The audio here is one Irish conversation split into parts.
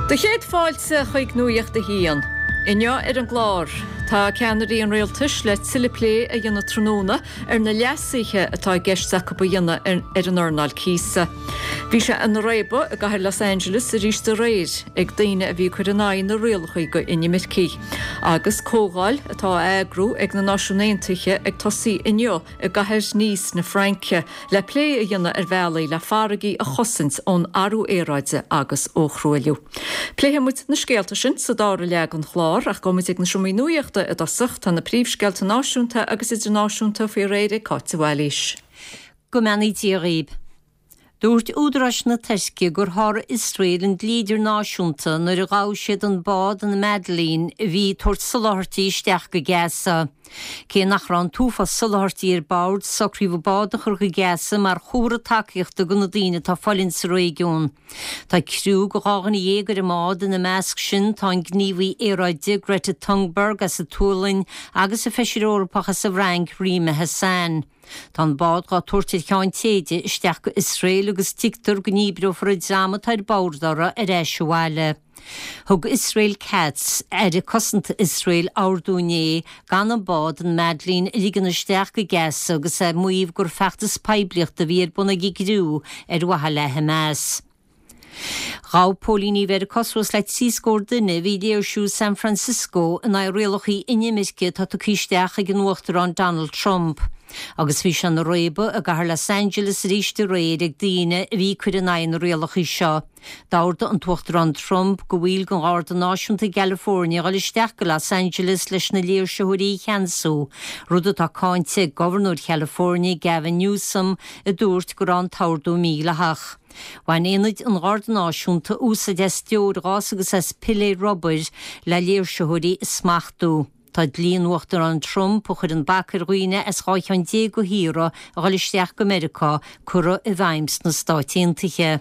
De chéad fáilte chuig nuíocht a híon. Inne an glár. Tá ceanirí an réaltas le tililé a dhéanana tróna na leasaiche atá geisteach go dhéanana ar an ornál císa. Bhí sé an réba a gahar Los Angeles a ríiste réir ag daine a bhí chuir an na réalchaí go inimircí. Agus cógáil atá agrú ag na náisiúnéontaithe ag tosaí inneo a gahar níos na Franke le lé a dhéanana ar bhealaí le faragaí a chosint ón arú éráide agus ó chrúiliú. Pléhamid na scéalta sin sa dára leag an chlár ach gomid ag na siomí nuíocht a dasucht an na príomhscealta náisiúnta agus idirnáisiúnta fí réide Cáte Go meanaí díoríb. Dúirt údras na teisce gur thar Israel an glíidir náisiúnta nuair a gá siad an bád an Madeleine bhí tuairt soláthirtaí isteach go Gaza. Cé nach rán túfas soláthirtaí ar bád socríomh bád a chur go Gaza mar chóra takeíochta go na daoine tá fáilinn sa réigiún. Tá criú go gágan na dhéagar mád in na measc sin tá an gníomhaí éráide Greta Thunberg as a túlainn agus a feisiir Eorpach as a bhreang Rima Hassan. Tá bád gá tuairtear cheáin téide isteach go Israel agus tictar go níbrú for a drama tair bárdara ar éisiúile. Thug Israel Katz ar a cosanta Israel áardúné gan an bád an Madeleine ligan isteach go Gaza agus a muomh gur feachtas pebliacht a bhí ar buna gigrú ar watha le Hamas. Gá pólíní ver cosros leit síscór duine bhí léirsú San Francisco in réalchaí inimirce tá tú cíisteach ag an uachtar an Donald Trump. Agus bhí se an réba a gahar Los Angeles ríiste réir ag daoine bhí chuir an aon réalchaí seo. Dáirda an tuachtar an Trump go bhfuil go gáda náisiúnta California gáil isteach go Los Angeles leis na léirseúirí cheansú. Rud atá cáinte Governor California Gavin Newsom a dúirt gur an táirdú míleach. Bhain éanaid an gáda náisiúnta úsa deistúr gás agus as Pillé Robert le léirseúirí smachtú. Tá líonhuachtar an Trump chur an bachar roioine as gáith an dé go híra a gáil isteach go America cura i bhaims na Stáitiúntaithe.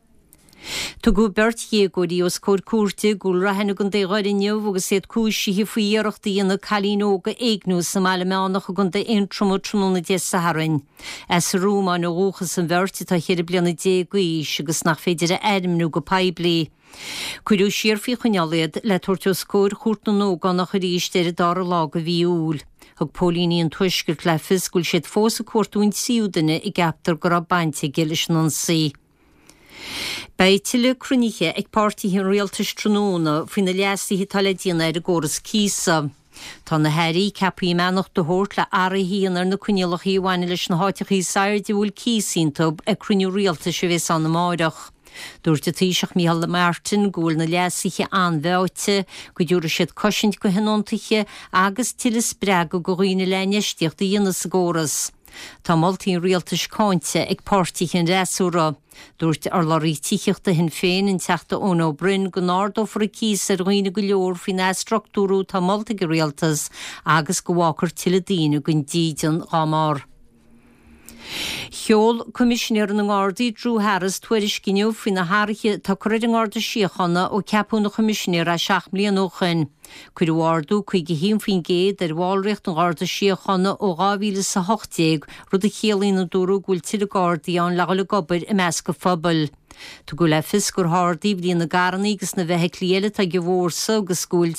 Tu go bert dhéagóí os cór cuarta gúil ra hena gon déáir inniuh agus séad cúisí hi faoíarachtaí ina chalínóga éagnú sa meile meánach a gon de intrum trúna de Saharin. As Rúma na óchas an bhirrta tá chéad blianana déagúis agus nach féidir a erimnú go paibli. Cuiú siar fí chunealaad le tuairte scór chuirta nóga nach choríiste ar dar lága bhíúil. Thug pólíní an tuisgurt le fisgúil siad fós a cuairtún siúdaine i gaptar go bainte gilis an sí. Bei tiile crunithe ag pártaí an réaltas tróna faoin na leasaí taladíana ar a góras císa. Tá na heirí cepaí meannach do thuirt le araíon ar na cuinealachí bhaine leis na háiteachí sairde bhfuil císínta ag cruniú réaltas se bhés an na máireach. Dúirt a tíiseach Micheál Martin gúil na leasaiche anbheáte go dúra siad cosint go hinontaige agus tiile spreag go roioine leineistíocht a dhéana sa góras. Tá moltaín rialtas cáinte ag pártaí an réasúra. Dúirt ar larí tíochta hin féin in teachta ón ó Bryn go nárdó for a cís ar roioine go leor fin na struchtúrú tá molta go rialtas agus go bhácar tiile daoine gon díidean ámár. Cheol Commissioner na Gardaí Drew Harris tuairis cinneamh faoin na háirithe tá cuiread an Garda Síochanna ó ceapú na Commissioner a 7 bliain ó chuin. Cuir bhardú chuig go híon faoin géad ar bháilreacht an Garda Síochanna ó 2008 rud a chéalaí na dúró gúil tiile Gardaí an legal le gobair i measc go phobal. Tu go le fisgur hádaí bhí na garaní agus na bheice léile a go bhórsa agus gúil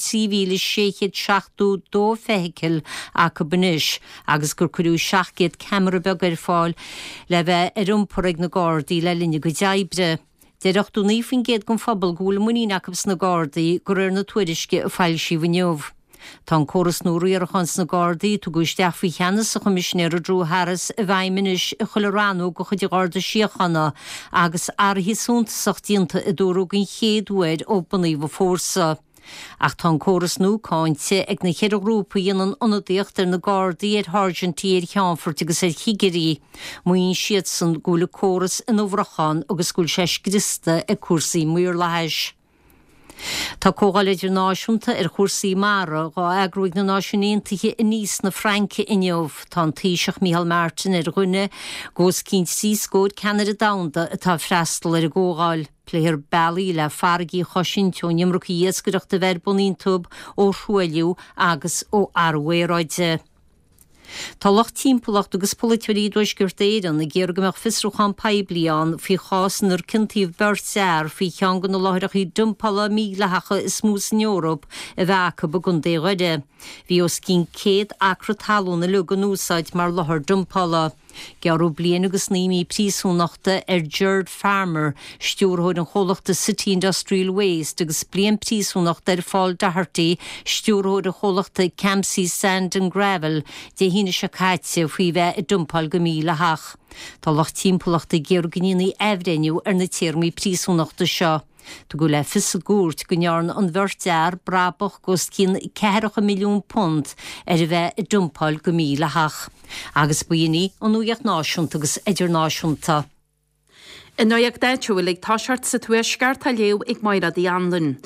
7,672 feiceil a go banis agus gur chuú 7 camera beg ar fáil le bheith ar iompar na Gardaí le linne go deibre. Déireachtú nífin géad gon phobal gúil muí nachabs na Gardaí gur ar na tuairisce a fáil sí bhneomh. Tá choras nóí ar chans na Gardaí tú gúisteach fao cheannas a Commissioner Drew Harris a bhaiminis a choleránú go chud Garda Síochanna agus arhísúntasachtíanta a dúró gin chéadúid ó bunaíomh fórsa. Ach tá choras nó cáinte ag na chéad grúpa dhéanaan ionadaíocht ar na Gardaí ar Argentí ar cheanfort agus ar chigirí. Muoin siad san gúla choras in óhrachan agus gúil seis grista a cuasaí muir leis. Tá cógáil idirnáisiúnta ar chósaí mara gá agrúig na náisiúnéontaithe i níos na Franke inneomh tá tíiseach Micheál Martin ar ghine gós cinint síoscóid Canada Downda atá freastal ar a ggógáil. Pléir bailí le fargaí choisintú nimruchaí iascaireachta bheith bunaíontúb ó Shuailiú agus ó Armharáide. Tá lech timppelacht agus politveí doisgurt éan na ggéir goach fisrúchan peblián fi chasan ar cintíh bertséir fi cheangan na láireach í dumpala mílehacha is smús in Europa a bhecha bagun déide. Bhí os cín céad acra talún na lugan úsáid mar lethir dumpala. Gearú blian agus nímí prísúnachta Gerard Farmer, stúrthóid an cholachta City Industrial Waste agus blian prísúnachta fáil dahartaí stúrthóid a cholachta Campsie Sand and Gravel de híine se caiite faoi bheith I dumpal go míle hach. Tá lech timppelaachta géir gníí ehréniu ar na tíirmí prísúnachta seo. Tu go le fisa gúirt go nearn an bhirtear brabach gos cin 4 milliún pond ar a bheith I dumpáil go míle hach. Agus buoine an nuíocht náisiúnta agus idirnáisiúnta. In 1990 táseart sa tuaisceart a léo ag maira dí anlan.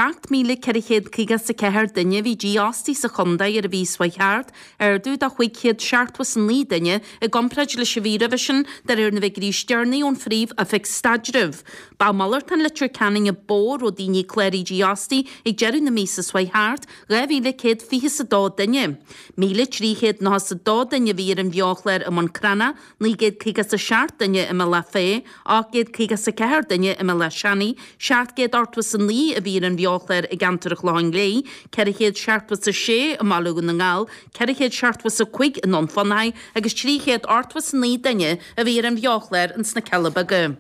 7,400 duine bhí díástí sa chundaí ar a bhí swaithart dúd a chuichéad seartwas an lí duine I gompraid le Eurovision dar na bheith grístearnaí ón phríomh a fix stadrih. Ba mallart an litir canning a bór ó daoine cléirí díástí ag jeú na mí sa swaithart 2,400 duine. 1,300 duine bhí ar an bheochleir am an crana, 9,000 duine am a la fé, Géad cígas sa ceir duine I me le seannaí, 7 ortwas an lí a bhí an bheochleir I gantarach láin lé, 4 seartwas a sé a malúgan na ngáil, 4 seartwas a chuig in an fannaid, agus 3 ortwas an lí duine a bhí an bheochleir in sna Calabaga.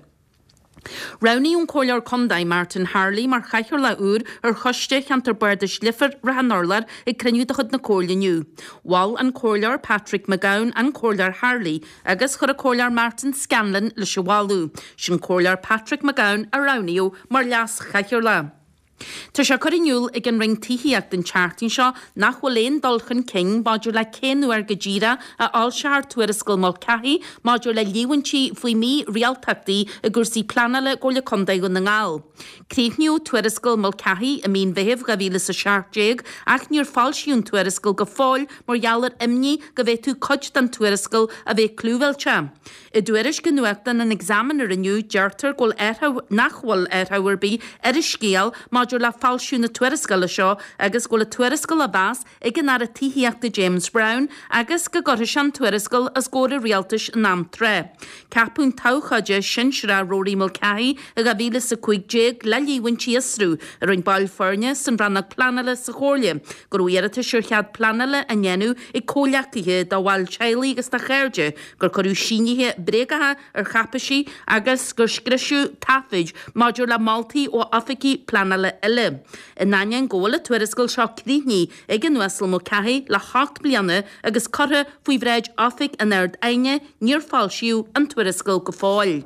Rowní ún cóilear condaí Martin Harley mar chaichar le úr ar choiste cheantar buirde slifar rahanarlar ag cruniúdachad na cóileniu. Wall an cóilear Patrick McGowan an cóilear Harley agus chur a cóilear Martin Scanlon le Siwalú. Sin cóilear Patrick McGowan a Rowníú mar leas chaichar le. Tá se chuirniúil ag an ring tííach den charting seo nach bhfuil éon dulchan king máidir le céanúar go ddíra a áilsear tuairiscail má caithí máidir le líhantí faoi mí rialtachtaí a gursaí planala go le condaigh na ngáil. Críomhniú tuairiscail má caithí a mín bheithh go bhíle sa seaartéag ach níor fáilisiún tuairiscail go fáil mar geallar imní go bheith tú coid den tuairiscail a bheith clúhailte. I dúiris go nuachtain an examinar aniu deartar ggóil nachhfuil airthhabharbí ar is scéal máidir le fáilisiún na tuairiscail seo agus go le tuairiscail a bás ag an ar a tííachta James Brown agus go goris an tuairiscail as góir rialtas an am tre. Capún táchaide sin sra Rory Mulcahy a go bhíle sa 5 le líhantí asrú ar an bail fearne san brannach planala sa chóirle. Gur uireata siúr chead planala a nnéanú I cóleachtaithe dá bhil tealaí agus na chéirde gur choú siníthe brégathe ar chapaisí agus gur scrisiú tafaid máidir le Maltaí ó Africaí planala eile. In naine ggóla tuairiscail seo críní ag an nuasal Mulcahy le 8 bliana agus cortha faoi bhreid Afric an aird aine níor fáilsiú an tuairiscail go fáil.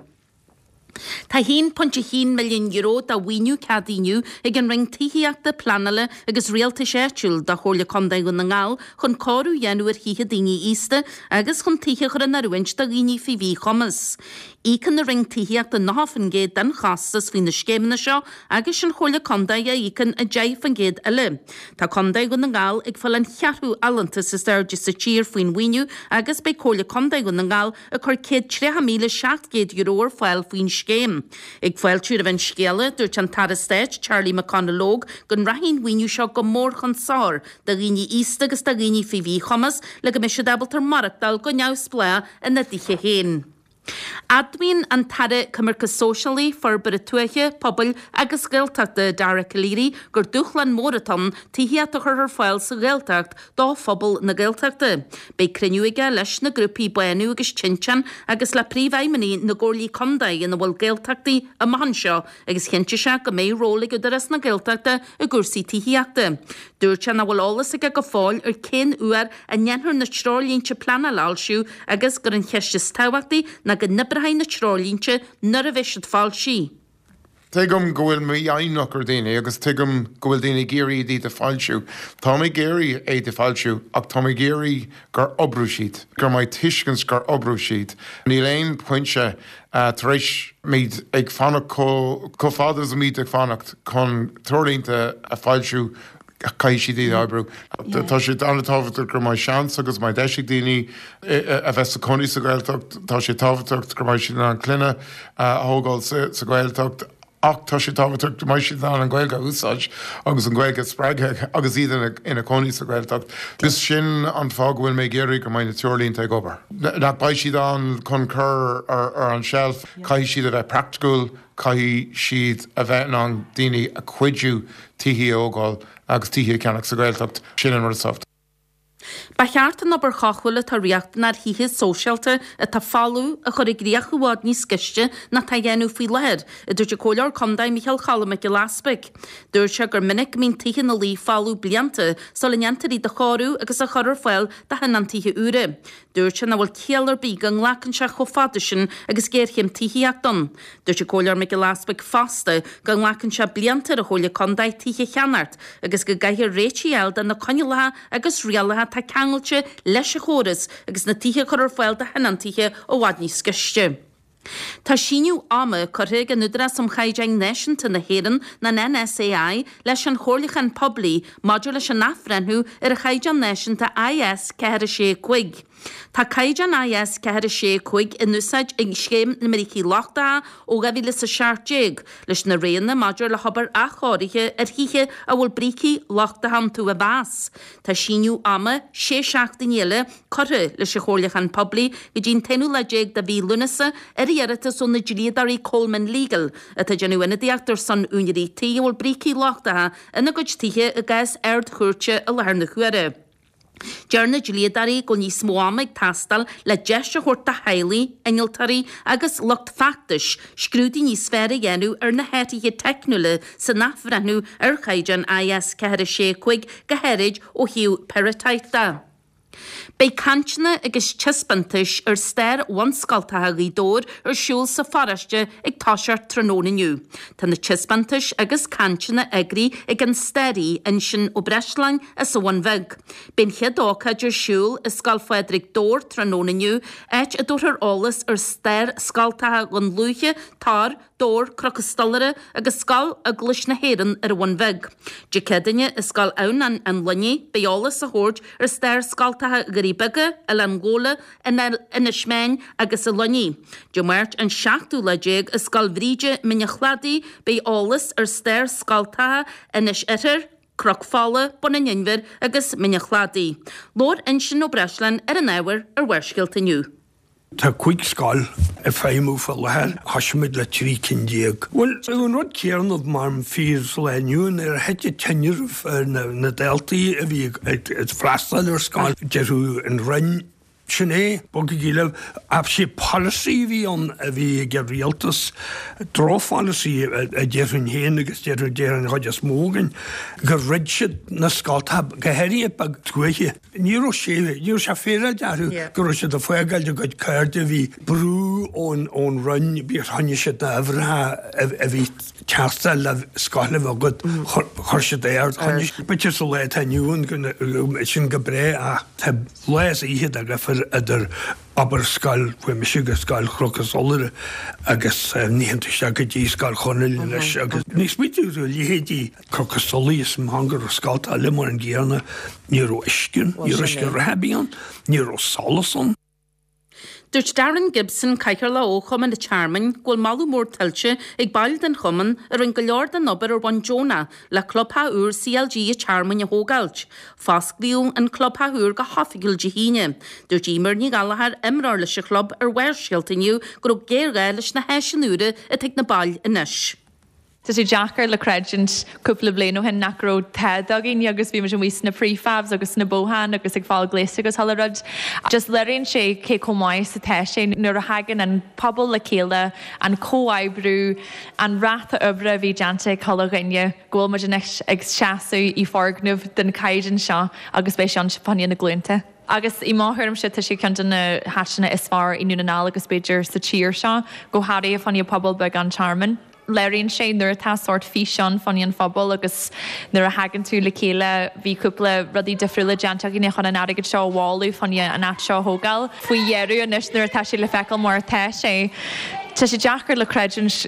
Tá 1.1 milliún euro da bhaoiniú cadíniu ag an ring tííachta planala agus réalta séitiúil da chóirle condaigh na ngáil chun cóú dhéanúir híthe daoine ísta agus chun tíche chur an arhaint da ghaoine fi bhí chomas. Ícan na ring tííachta náfan géad den chastas hí na scéimna seo agus an chóirle condaigh a ícan a déifan géad eile. Tá condaigh na ngáil ag fáil an chearú alanta sa stairde sa tír faoin bhaoiniú agus be chóirle condaigh na ngáil a chur 3,700 euro fáil faoin scéim. Ag fáil túr a bhain scéala dúirt an tarastéit Charlie McConnellóg gon rahín bhaoiniú seo go mór chun sár da ghaoine ísta agus da ghaoine fi bhí chomas le go mis debaltar marachtal go neamh splá in na dtíthe héin. Admin an tare cymrca socially forbar a tuaithe, pobl agus gaeltachta Dara Caliri gur dúchlan móraton tíhiatach ar fáil sa gaeltacht dá phobal na gaeltachta. Bei criniúige leis na grúpi buenú agus chinchan agus le príomhaimení na górlí condaigh in bhfuil gaeltachtaí a mahan seo agus chinnte se go mé róla go daras na gaeltachta a gúrsaí tíhiachta. Dúirt na bhfuil álas ag go fáil ar cén uair a nnéanthar na trálínte plana lálsiú agus gur an cheiste táhachtaí na go nibrahain na trálínte nar a bheisiad fáilsí. Tegum gohfuil mé ainach ar daine agus tegum gohfuil daine géirí dí de fáilsiú. Tá mé géirí é de fáilsiú ach tá mé géirí gur obrú siad, gur mai tuiscins gur obrú siad. Ní léon pointse taréis míad ag fannach có fádas míad ag fannacht chun tuirlínta a fáilsiú caiisi dí ebrú. Tá sé anna táhatar gur mai seans agus mai deisiigh daoine a bheits sa coní sa gailteacht, tá sé táhatar gur mai sin an cluine a thógáil sa gailteacht ach tá sé táhaach mai si an ghilga úsáid agus an ghilga spreige agus iad ina coní sa ghilteach. Gus sin an fág bhfuil mé géirí go maina teorlín te gobar. Na ba siad an chun chur ar an shelf cai siad a bheith practical, cai siad a bheith an daoine a cuiidú tithí ógáil agus tithí ceannach sa ghilteacht sin an rusaft. Ba cheartan obair chachhuiile tá riachtan ar híthe sóisialta a tá fallú a chur gríochúhád ní sciiste na tá dhéanú faoi leir, I dúirte cóilear comdaid Michael Challamach i Lasbig. Dúir se gur minic mín tithe na lí fallú blianta sa leantarí de chorú agus a chorar foiil de henan tithe úre. Dúir se na bhfuil céalar bí gan lecan se cho fada sin agus géirchéim tithiíachtan. Dúir se cóilear Michael Lasbig fasta gan lecan se blianta a choile condaid tithe cheannart agus go gaithir réitiál den na coinelathe agus rialathe tá ceangailte leis a chóras agus na tithe chorar foiil de henan tithe ó bhaid ní sciiste. Tá síniu ama chuthaigh an nudra som chaideang neisianta na héan na NSAI leis an chorlachan poblí maidir leis an nafrenú ar a chaidean neisianta IS 4 Tá caidean IS 4 in nusaid ag scéim na Mericí Lochta ó gabhí sa seartég leis na réanna maidir le hobar a choirithe ar híthe a bhfuil Brící Lochtahan tú a bás. Tá síniu ama 6 daile chutha leis a chorlachan poblí go dtín tenú le déag da bhí lunasa ar dhearata son na Juliadarí Coleman Legal a tá genú ina diaachtar san únirí tí bhfuil Brící Lochtatha ina gcuid tithe a gas ard chuirte a lethar na chuire. Dearna Juliadarí go níos móamaigh tastal le deis a chuirta heilaí, engeltarí agus lucht factis scrúdí níos sféra dhéanú ar na héitithe technúla sa nafrenú ar chaidean IS 4 go héirid ó hiú Perataitha. Bei cantina agus tispantais ar stair wanscaltathe ghídóir ar siúl sa faraiste ag táisiart trónaniu. Tá na tispantais agus cantina agri ag an stairí in sin ó Breisling a sa bhainmhig. Ben cheadócha idir siúl is scalfadrig dóir trónaniu eit a dúir álas ar stair scaltathe gan luúthe tar dóir crocostalare agus scal a glis na héan ar bhainmhig. De cedaine is scal ann an lunne beálas a hórd ar stair scaltathe Garíbaga, a Langóla, ina Smain agus a Lunny. De mairt an 7 le déag is scal bhríide mine chladaí bei álas ar stair scaltathe inis itir, crocfála, bonainver agus mine chladaí. Lór insin ó Breisling ar an áhar ar bhaircéilt iniu. Tá cuig scal a féimú fel leir hasimiid le trí cindíag. Well, an rud céarnad mar an fír leniu ar heite tenirh na deltaí a bhí freistal ar scal deirú an rinn sinné, bog go gíileh ab sé policy bhí an a bhí ag rialtas drófálasí a dearún héan agus dearún chuide smógan gur rid siad na scaltab go heirí bag tuaiche. Níor sé féra dearú gur siad a foiáil go chuirde bhí brú ón rinn bí thaine siad na bhrethe a bhí teasta le scala bhagad chuir siad éir. Bitir sa le taniuún sin go bré a tá leis iad a gafar idir aber scal bhui me siúga scal chrochas olire agus níhantaiste go dtí scal chonil leis agus níos mitú líhédí chrochas solíos am hangar ó scalta a limar an ggéarna níor ó iscin, níor iscin rahabíán, níor ó salason. Dúirt Darren Gibson caiithar le ócham an na Charman ghfuil malú mór tiltte ag bail den chuman ar an go leor den obair ar bhain Jonah le clubtha úr CLG a Charman a hógailt. Fascliú an clubtha úr go hafigiil de híine. Dúirt ímar ní galahar imrar leis a club ar bhaircéiltaniu gur ó géirgá leis na heisin úra a teag na bail inis. Tá sé Jackar le creidint cúpla bliana ó hen nachró tedagan agus bhí mar an wís na prífabs agus na bóhan agus ag fáil gléiste agus hallarad. Just leirionn sé cé comáis sa teis sé nuair a hagan an pobl le céile an cóáibrú an ratha ubre bhí deanta ag hallagaine ghfuil mar ag seaú í forgnamh den caidan seo agus béis an sipaní na glúnta. Agus I máthirm si sé cean na háisina is fearr I núna agus beidir sa tíir seo go háirí a fanní pobl be an Charman. Leirionn sé nuair atá sort fí seán faní an phobal agus nuair a hagan tú le céile bhí cúpla rudí difriúla deanta gine chun an airigid seo bháilú faní an at seo hógáil. Fuoi dhearú inis nuair atá sé le feiceil mar atá sé. Tá sé Jackar le creidint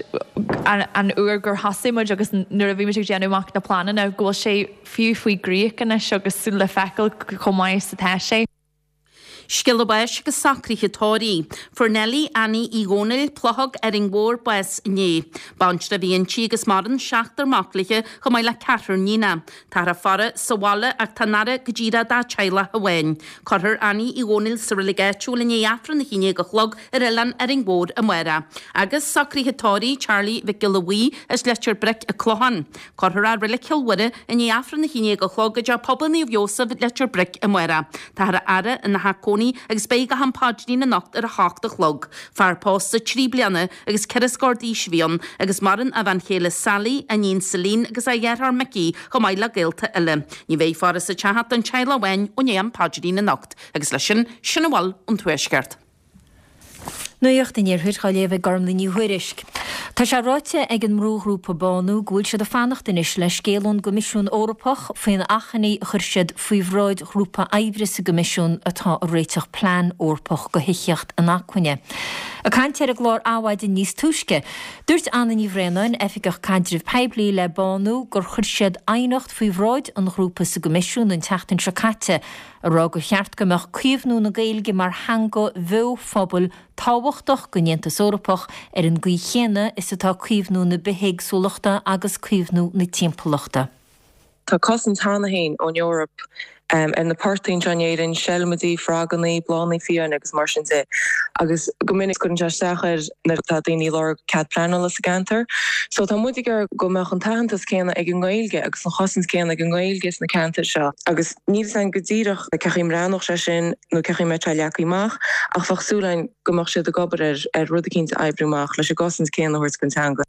an uair gur hasaimid agus nuair a bhí muidir déanúach na planan a ghfuil sé fiú faoi gríoch inis agus le feiceil comáis atá sé. Skillabais agus sacrithe tóí, Fernelli Annie í ggónail plothag an bhór bues ní. Banstra bhíon tígus maran seachtar macliche go mai le ceatar nína. Tar a fara sawala ag tanara gajira da chaila hawain. Corher Annie í ggónail sa religéisiúla ní afran na híine go chlog ilan an bhór a muera. Agus sacrithe tóí Charlie Vigilawee is letir bric a clohan. Corher a relicilwara in ní afran na híine go chlog a ja poblani of Joseph letir bric a muera. Tar a ara in na haconi agus beig a hampáidní na nacht ar a hácht a chlog. Far post sa trí bliana agus cerisgordí svíon agus maran a van chéile Sally a nín Celine agus a Gerhard McGee go maila gilta ile. Ní bhéh far sa chahat an chaila wein o néam páidní na nacht agus lei sin bhil an tuaisgart. Nuocht in hirhuiir chaléh garmla ní huiirisk. Tá sé ráite ag an mrúhrúpa banú gúil se a fannacht inis le scéalún gomisisiún Órappach faoin achaní chuirsead faoihráid grúpa aibhris a gomisisiún atá a réiteach plán Órappach go hiicheacht an acuine. A caintear a glár áhaid in níos túisce, dúirt anna ní bhréanain efigach caintrih peblií le banú gur chuirsead ainacht faoihráid an grúpa sa gomisisiún an teachtain se caite a rá go cheart gomach cuimhnú na gailge mar hanga bhú phobal táhachtach go Níontas Órappach ar an gcuí chéine is atá cuimhnú na behéagsúlachta agus cuimhnú na timpachta. Tá cosint hána hain ón Europe in na partain Janéirin Shelmadí Fraganí Blánaí Fion agus mar sin de agus gomininic gon teisteachir na tá daoine lár cad planala sa gantar. So tá muid gur go meach an tahantas céanna ag an gáilge agus an chosint céanna ag an gáilge na cantar seo. Agus níos an godíireach le cechim ránach se sin nó cechim me leachíach ach fachsúlain gomach siad a gobar ar rud a cinnta ebrúach leis a gosint céanna hurtt gontanga.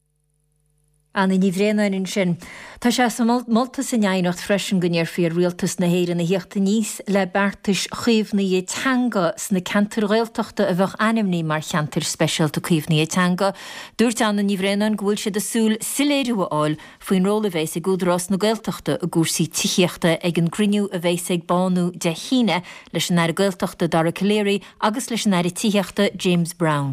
Anna ní bhréanain sin. Tá sé sa molta san éanacht freisin gonéir fir rialtas na héir na hiochtta níos le bertas chuomhnaí é teanga sna cantar réalteachta a bheith animní mar cheantar speisialta chuomhnaí é teanga. Dúirt anna ní bhréanain gúil siad a súl siléirú áil faoin róla bhéis a gúdrás na gailteachta a gúrsaí tiíochta ag an griniú a bhéis ag banú de híine leis an air gailteachta Dara Caléirí agus leis an air tiíochta James Brown.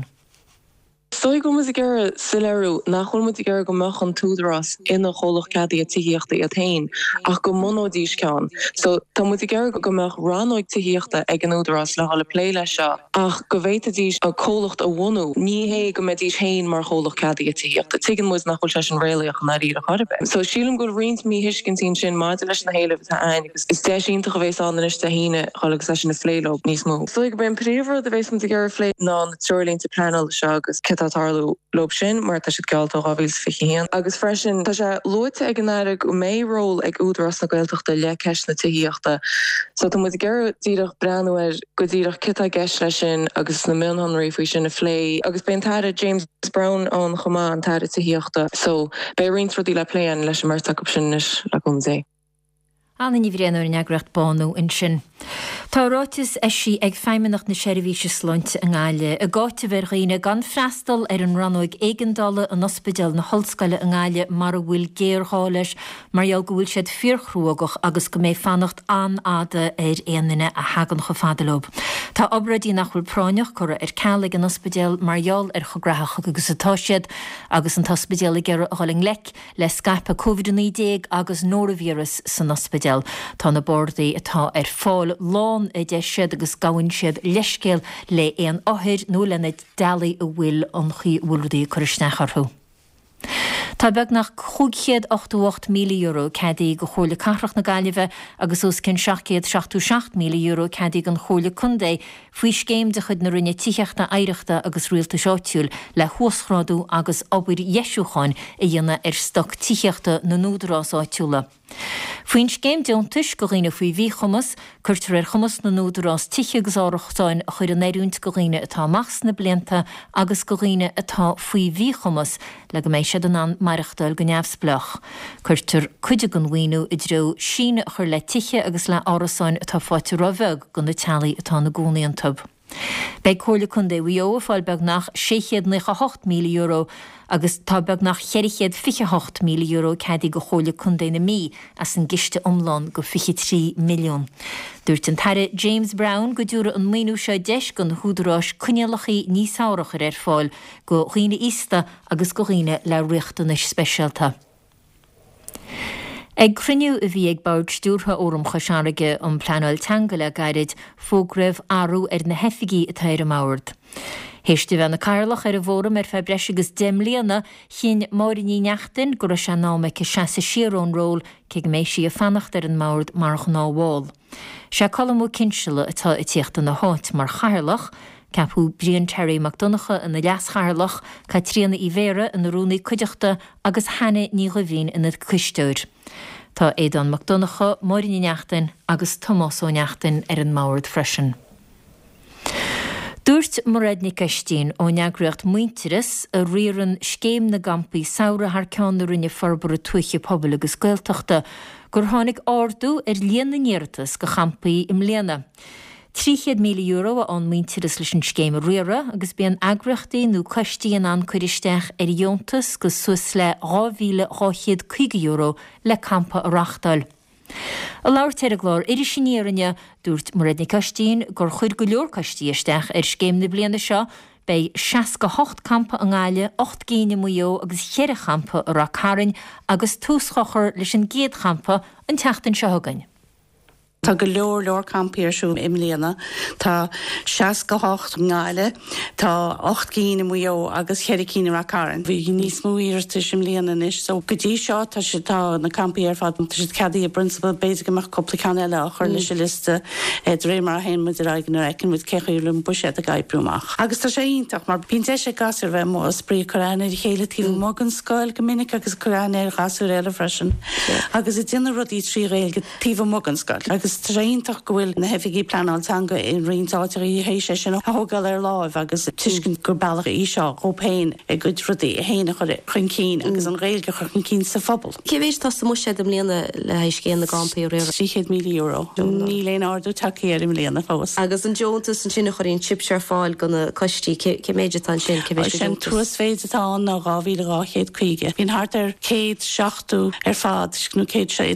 Sói go mas gur sileú nach chun muid gur go meach an túdras ina cholach cadí a tííochta a tain ach go monodís ceán. So tá muid gur go meach ranóid tííochta ag an údras le hala pléile seo ach go bhéitadís a cholacht a bhhanú ní hé go medís hain mar cholach cadí a tííochta. Tuigean muid nach chuil se an réalaach na í a chorbe. So sílim go rint mí hiiscintín sin máid leis na héile tá ein agus is déisiínta go bhééis an is a híine chola se sin na phléilób níos mó. So go ben príomhar a bhééis mu gur phlé ná na tuirlínta planal seo agus tátarlú lob sin mar tá si gealta áhíil fichiíon. Agus freisin tá sé luite ag an aireg go méról ag údras na gailteachta le ceis na tuíochta. So tá mu gur díadach breanúir go díadach kit a geis lei sin agus na millhanraí faoi sin na phlé agus ben táire James Brown an chomá an táire tuíochta. So bé rint rodí le pléan leis mar take op sin is le gom sé. Anna ní bhréanúir in agracht banú in sin. Tá ráitis eisi ag feimimeach na seirbhíse sláinte an gáile a gáite bhar riine gan freistal ar an ranóig éigendála an ospidéal na hallscoile an gáile mar a bhfuil géarháis marall go bhfuil siad fíorchrúagach agus go mé fannacht an áda ar éanaine a hagan go fadalób. Tá obradí nach bhfuil práineach chura ar ceala an ospidéal marall ar chograthach agus atá siad agus an tospidéal gur a háling le Skype COVID-19 agus nóravírus san ospidéal. Tá na bordaí atá ar fáil lán a de siad agus gahann siad leiscéal le éon áthir nó lena dealaí a bhfuil an chuí bhúldaí churisnecharthú. Tá beag nach 88 milliún euro cédaí go chóirla carach na Gaillimhe agus os cin 67 milliún euro cédaí an chóirla chundé faoi scéim de chud na rinne tíochta éireachta agus rialta seáitiúil le thuasráadú agus obair jeisiúcháin i dhéanana ar stoc tíochta na núdarásáitiúla. Faoin scéim deontais go riine faoi bhí chumas, chuirtar ar chumas na núdarás tíche agus áireachtáin a chuir an éirúnt go riine atá machs na blianta agus go riine atá faoi bhí chumas le go méid siad an maireachtail go neamhsplach. Chuirtar cuide gan bhaoinú i dro síne chur le tíche agus le árasáin atá fáte raheh go na tealaí atá na gcónaí an tub. Bei chóirla chundé bhío fáil beag nach 698 milliún euro agus tá beag nach 58 milliún euro cédaí go chóirla chundé na mí as an giste omlán go 53 milliún. Dúirt an taire James Brown go dúra an mínú seo deis gon húdarás cuinealachaí níos áireachar ar fáil go riine ista agus go riine le riachtanis speisialta. Ag cruniú a bhí ag bord stúrtha óramcha seanraige an pleanáil teangala gairid fógribh arú na hefigií a tair amát. Héiste bheith na cairlach a bhóram fe breis agus déimlíana chin máirí neachtain gur se náme ce seasa siarón ról ce méisi a fannacht an mát marach náháil. Se colmú cinsele atá i tíochtta na háit mar chairlach, Capú Brian Terry McDonacha in na leas chairlach, ca tríanana i bhéire in na rúnaí cuideachta agus henne ní bhín in na cuisteúir. Tá Édan McDonacha, Máirí neachtain agus Tomás ó neachtain an mát freisin. Dúirt Moredni Castine ó neagracht muinteras a rian scéim na gampaí saora haar ceanna rinne forbar a tuiche pobl agus gailteachta gur tháinig ardú líana níirtas go champaí im léana. 300 milliún an muinteras leis an scéim riara agus bíon agrachtaí nó costíon an chuiristeach diontas go suas le 2,850 euro le campa a rachtal. A lair teir glár sin dúirt Moredni Castine gur chuir go leor costíisteach scéim na bliana seo bei 68 campa an gáile 8 géine muo agus chéire campa a racharin agus túschochar leis an géad campa an teachtain seogain. Tá go leor campíirsú im léana, Tá 68 ngáile, tá 8 cíine muo agus cheir cíine racaran. Bhí níos múíirta im léana is, so go dtí seo tá si tá na campíar fad tá si cadí a principal basic amach copplicán eile a chuir leis liste ré mar a hen mu aigen ar ecin mu cechaúlum buise a gaibrúach. Agus tá sé ítach mar pinte sé gasar bheith mó sprí chorána i chéile tíú mógan scoil go minic agus chorána ar gasú eile freisin. Agus i dtíanana rudí trí réil go tíomh mógan scoil. Agus tréintach gohfuil na hefigí planál tanga in riontáirí hééis sin a thugáil ar láimh agus tuiscin gur bailach í seo ópéin ag go rudí a héana chun cín agus an réilge chun cín sa fphobal. Céhhééis tá mu sé am léana le hééis céan na gampaí réir 300 milliún. Ní léon ardú takeíar im léana fós. Agus an Jotas an sinna choirín chip sear fáil gona costí ce méide tan sin sin tuas féidirtá ná 2,850. Bhín hart ar 1seachú ar fád nó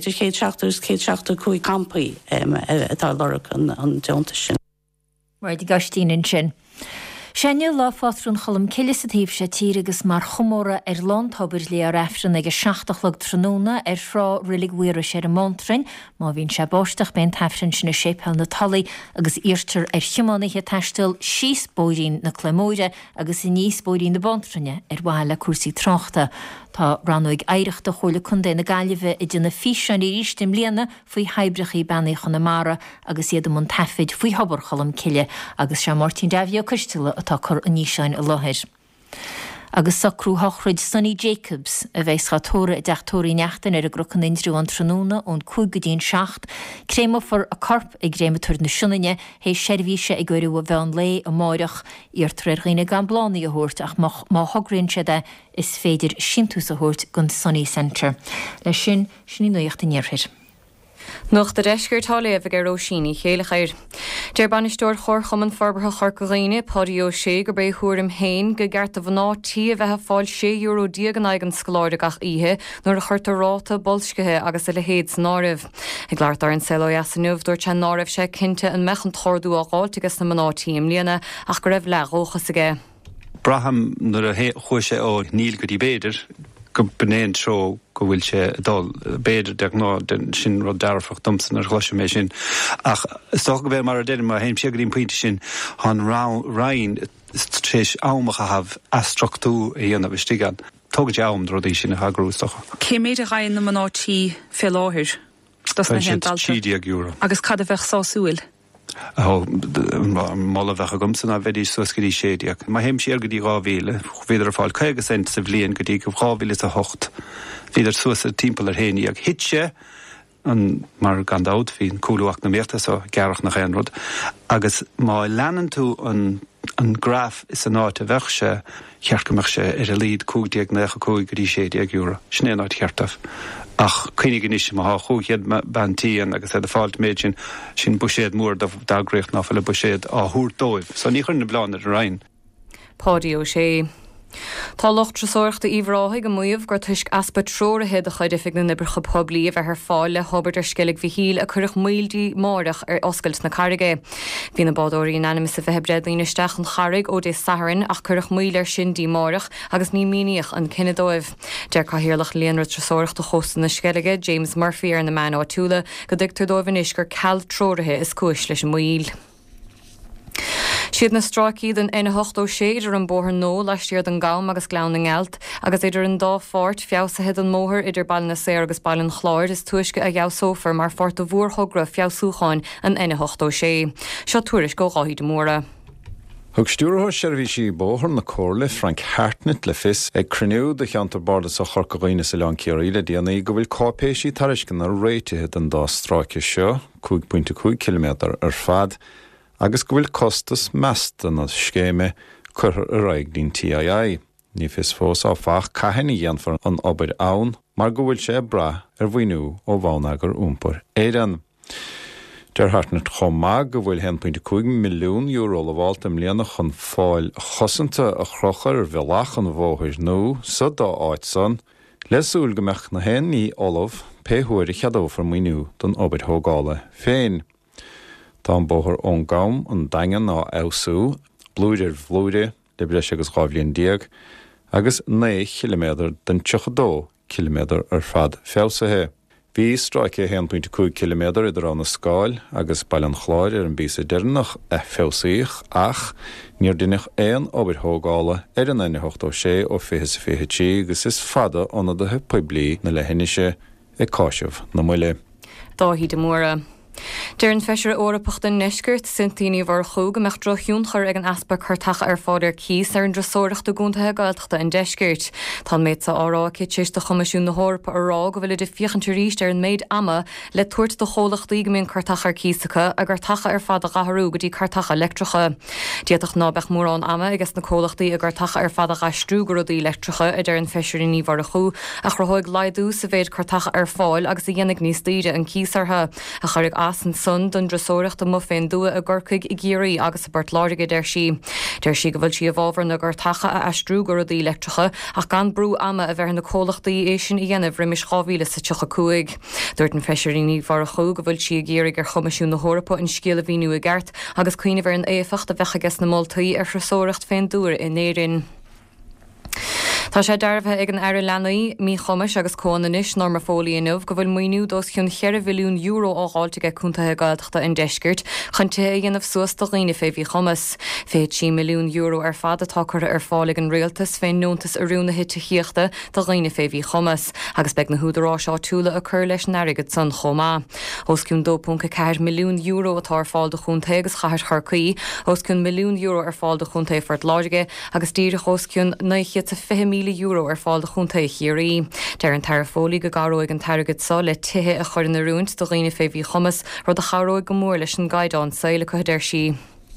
1seachú chuí campaí atá lorach an Jotas sin. Mar di gastíinn sin. Senne lá fátrún cholam cilis a tíobh sé tí agus mar chomóra ar landhabir lé a réfran ag 16 tróna frá rilighuiire sé a Montrein, má bhín sé bóisteach ben tefrin sin na sépel na talaí agus íirtar chimanaiche teistil síos bóirín na Clemóide agus i níos bóirín na Bontraine bhaile cuasaí tráchta. Tá ranúig éireachta chola chun déna gaiileh i duna físean i rístim léana faoi heibrechaí bannaí chun na mara agus iad am tefid faoi hobar cholam ciile agus se Martin Davio Costilla atá chur a níosáin a láthir. Agus sacrú hochrid Sonny Jacobs a bheits chatóra i deachtóí neachtain ar a grochan indrú an tróna ón 5-7, créma for a corp ag gréimeúir na siúnaine hééis sérvíise ag goirú a bhean lé a máireach ar tréirghoine gan blánaí a thuirt ach má thugrann siad is féidir sintús a thuirt gon Sonny Centre. Leis sin í nuocht inníorthir. Nach de reisgur táléh ag Róisíní chéile chéir. Deir banisteúir chorcham an forbartha chorcaghine pádio sé gur bé thuairm héin go gceart a bhnátí a bheitthe fáil €6 dígan aigen scoláide gach ihe nuair a chuirta ráta bolscathe agus i le héad náibh. Ag leirtar an seló sanmh dúirt se náibh sé cinnte an mechan tordú a gáilt agus na mnátí im líana ach go raibh leróchas aige. Braham nuair a chuise ó níl go dtí béidir go benéon tro go bhfuil sé dul béidir deag ná den sin rud dearfach domsan ar chluise mé sin. Ach sto go bheith mar a déidir mar héim siagarín pointe sin hán rain tréis ámach a haf astrachtú a dhéanamh istigad. Tógad am rodí sin a hagrústocha. Cé méid a rain na manátí fé láthir? €10 agus cad a bheith sáúil? Molla bhecha gomsan a bheití suascaí séideach. Má héim siar go dtí 2,000, féidir a fáil 2 cent sa bblion go dtí go 2,800. Féidir suas a timppla ar héine ag hitse an mar gandáid hín cúlúach na méta so gearach nach chéanrod. Agus má leanan tú an graf is an áit a bheitse chearcamach sé ar a líd 2,9 go dtí €7. Sné áit cheartah. Ach chuinnig gan isisi má chuúchéad bantííon agus a fáilt méid sin buséad mór dagréocht ná le buséad á thuúr dóibh, so ní chun na bláin ar rain. Pádio sé. Tá locht trasóireachta íomhráithe go muomh gur tuisc aspa tróirithe de chuid ifig na nibricha poblí a bheit ar fáil le hobbart ar scilig bhí híl a chuirich míltí mórach ar oscailt na carige. Bhí na bádóirí anonymous a bheith breadlína isteach an charig ó dé saharan ach chuirich míl ar sin dí mórach agus ní míníoch an cinedóibh. Deir cahirirlach léanra trasóireachta chósta na scilige James Murphy ar na Man ó túla go dictar dóibh inis gur ceall tróirithe is cúis leis an míl. Siad na strácií den ina 8 idir an bóthar nó leistíar den gám agus gleann an gelt, agus idir an dá fort fiásahead an móthir idir bail na sé agus bail an chláir is tuisce a gheallsófar mar fort a bhór thugra fiásúcháin an ina 8 Seo tuairis go gáí de móra. Thug stúrthóir seirbhísí bóthar na cóirla Frank Hartnett le fis ag cruinniú de cheantar bardas a chorcaghine sa leán céirí le déanaí go bhfuil cápéisí tariscin ar réitethe den dá stráice seo 2.2 km ar fad, agus go bhfuil costas meastan na scéime chuir a raig dín TII. Ní fis fós á fach caihanna dhéanfar an obair ann, mar go bhfuil sé bra ar bhaoinú ó bhánagur úmpar éan. Deir Hartnett chomá go bhfuil 1.2 milliún euro le bháilt am líana chun fáil chosanta a chrochar ar bhealach an bhóthir nó sa dá áit san, lesúil go meach na hen ní olah péhuair i cheadófar muoinú don obair thógála féin. Tá an bóthar ón gám an daingan ná ausú, blúidir bhlúide le breis agus gábhlíonn diaag, agus 9 km den 32 km ar fad féosathe. Bhí stráice 1.2 km idir an na scáil agus bail an chláir ar an bísa deirnach a féosaíoch ach níor duineach éon obair thógála ar an 8 ó fithe agus is fada ionadaithe poiblí na leithinise ag cáisibh na muile. Dáhí de móra. Deir an feisir órapacht den neisgurt sintíní bhar chug meach drochiún chur ag an aspa chuirtacha ar fáidir cís ar an drosóireachta gúntathe gailteachta an deisgurt. Tá méid sa árá citéis de chumasisiún na hórpa arrá go bhfuil de fiochantar ríist ar an méid ama le tuairt do chólachtaí go mbeon chuirtacha ar císacha a gur tacha ar fad a gaharú go dtí chuirtacha electricha. Diaach nábeh mórrán ama agus na cólachtaí a gur tacha ar fad a gastrú go rudaí electricha a deir an feisirí bhar chu a churthóig laidú sa bhéad chuirtacha ar fáil agus a dhéananig níos tíide an císartha a chuirigh as an sun don drosóireachta mo féin dua a gurcaig i ggéirí agus a bart láirige deir si. Deir si go bhfuil si a bhábhar na gur tacha a astrú go rudaí electricha ach gan brú ama a bheith na cólachtaí é sin i dhéanamh rimis 2025. Dúirt an feisirí bhar chu go bhfuil si a ggéirí gur chumasisiún na hórpa in scéala bhíú a gceart agus cuioine bhar an éfacht a bheitchagus na moltaí ar drosóireacht féin dúir in éirin. Tá sé darbheh ag an air lenaí mí chumas agus cónanis ná mar fólíonmh go bhfuil muoinú dos chun 1 milliún euro ááilte cúntathe gailteachta in deisgurt chun te dhéanamh suas do riine fé bhí chumas. Féad 10 milliún euro ar fad atá chuir ar fálaigh an réaltas féin nóntas arúnathe tuíochta do riine fé bhí chumas, agus beag na húdarrá seo túla a chur leis narigad san chomá. Oscún 2.4 milliún euro atá ar fáil do chunta agus chahar charcaí, oscún milliún euro ar fáil do chunta fort láige agus díre oscún 950 milliún euro ar fáil de chunta chéirí. Deir an tarfólí go garóig an targad sa le tithe a chuir na rúnt do riine fé bhí chumas rud a charóig go mór leis an gaiidán saoile chu deir si.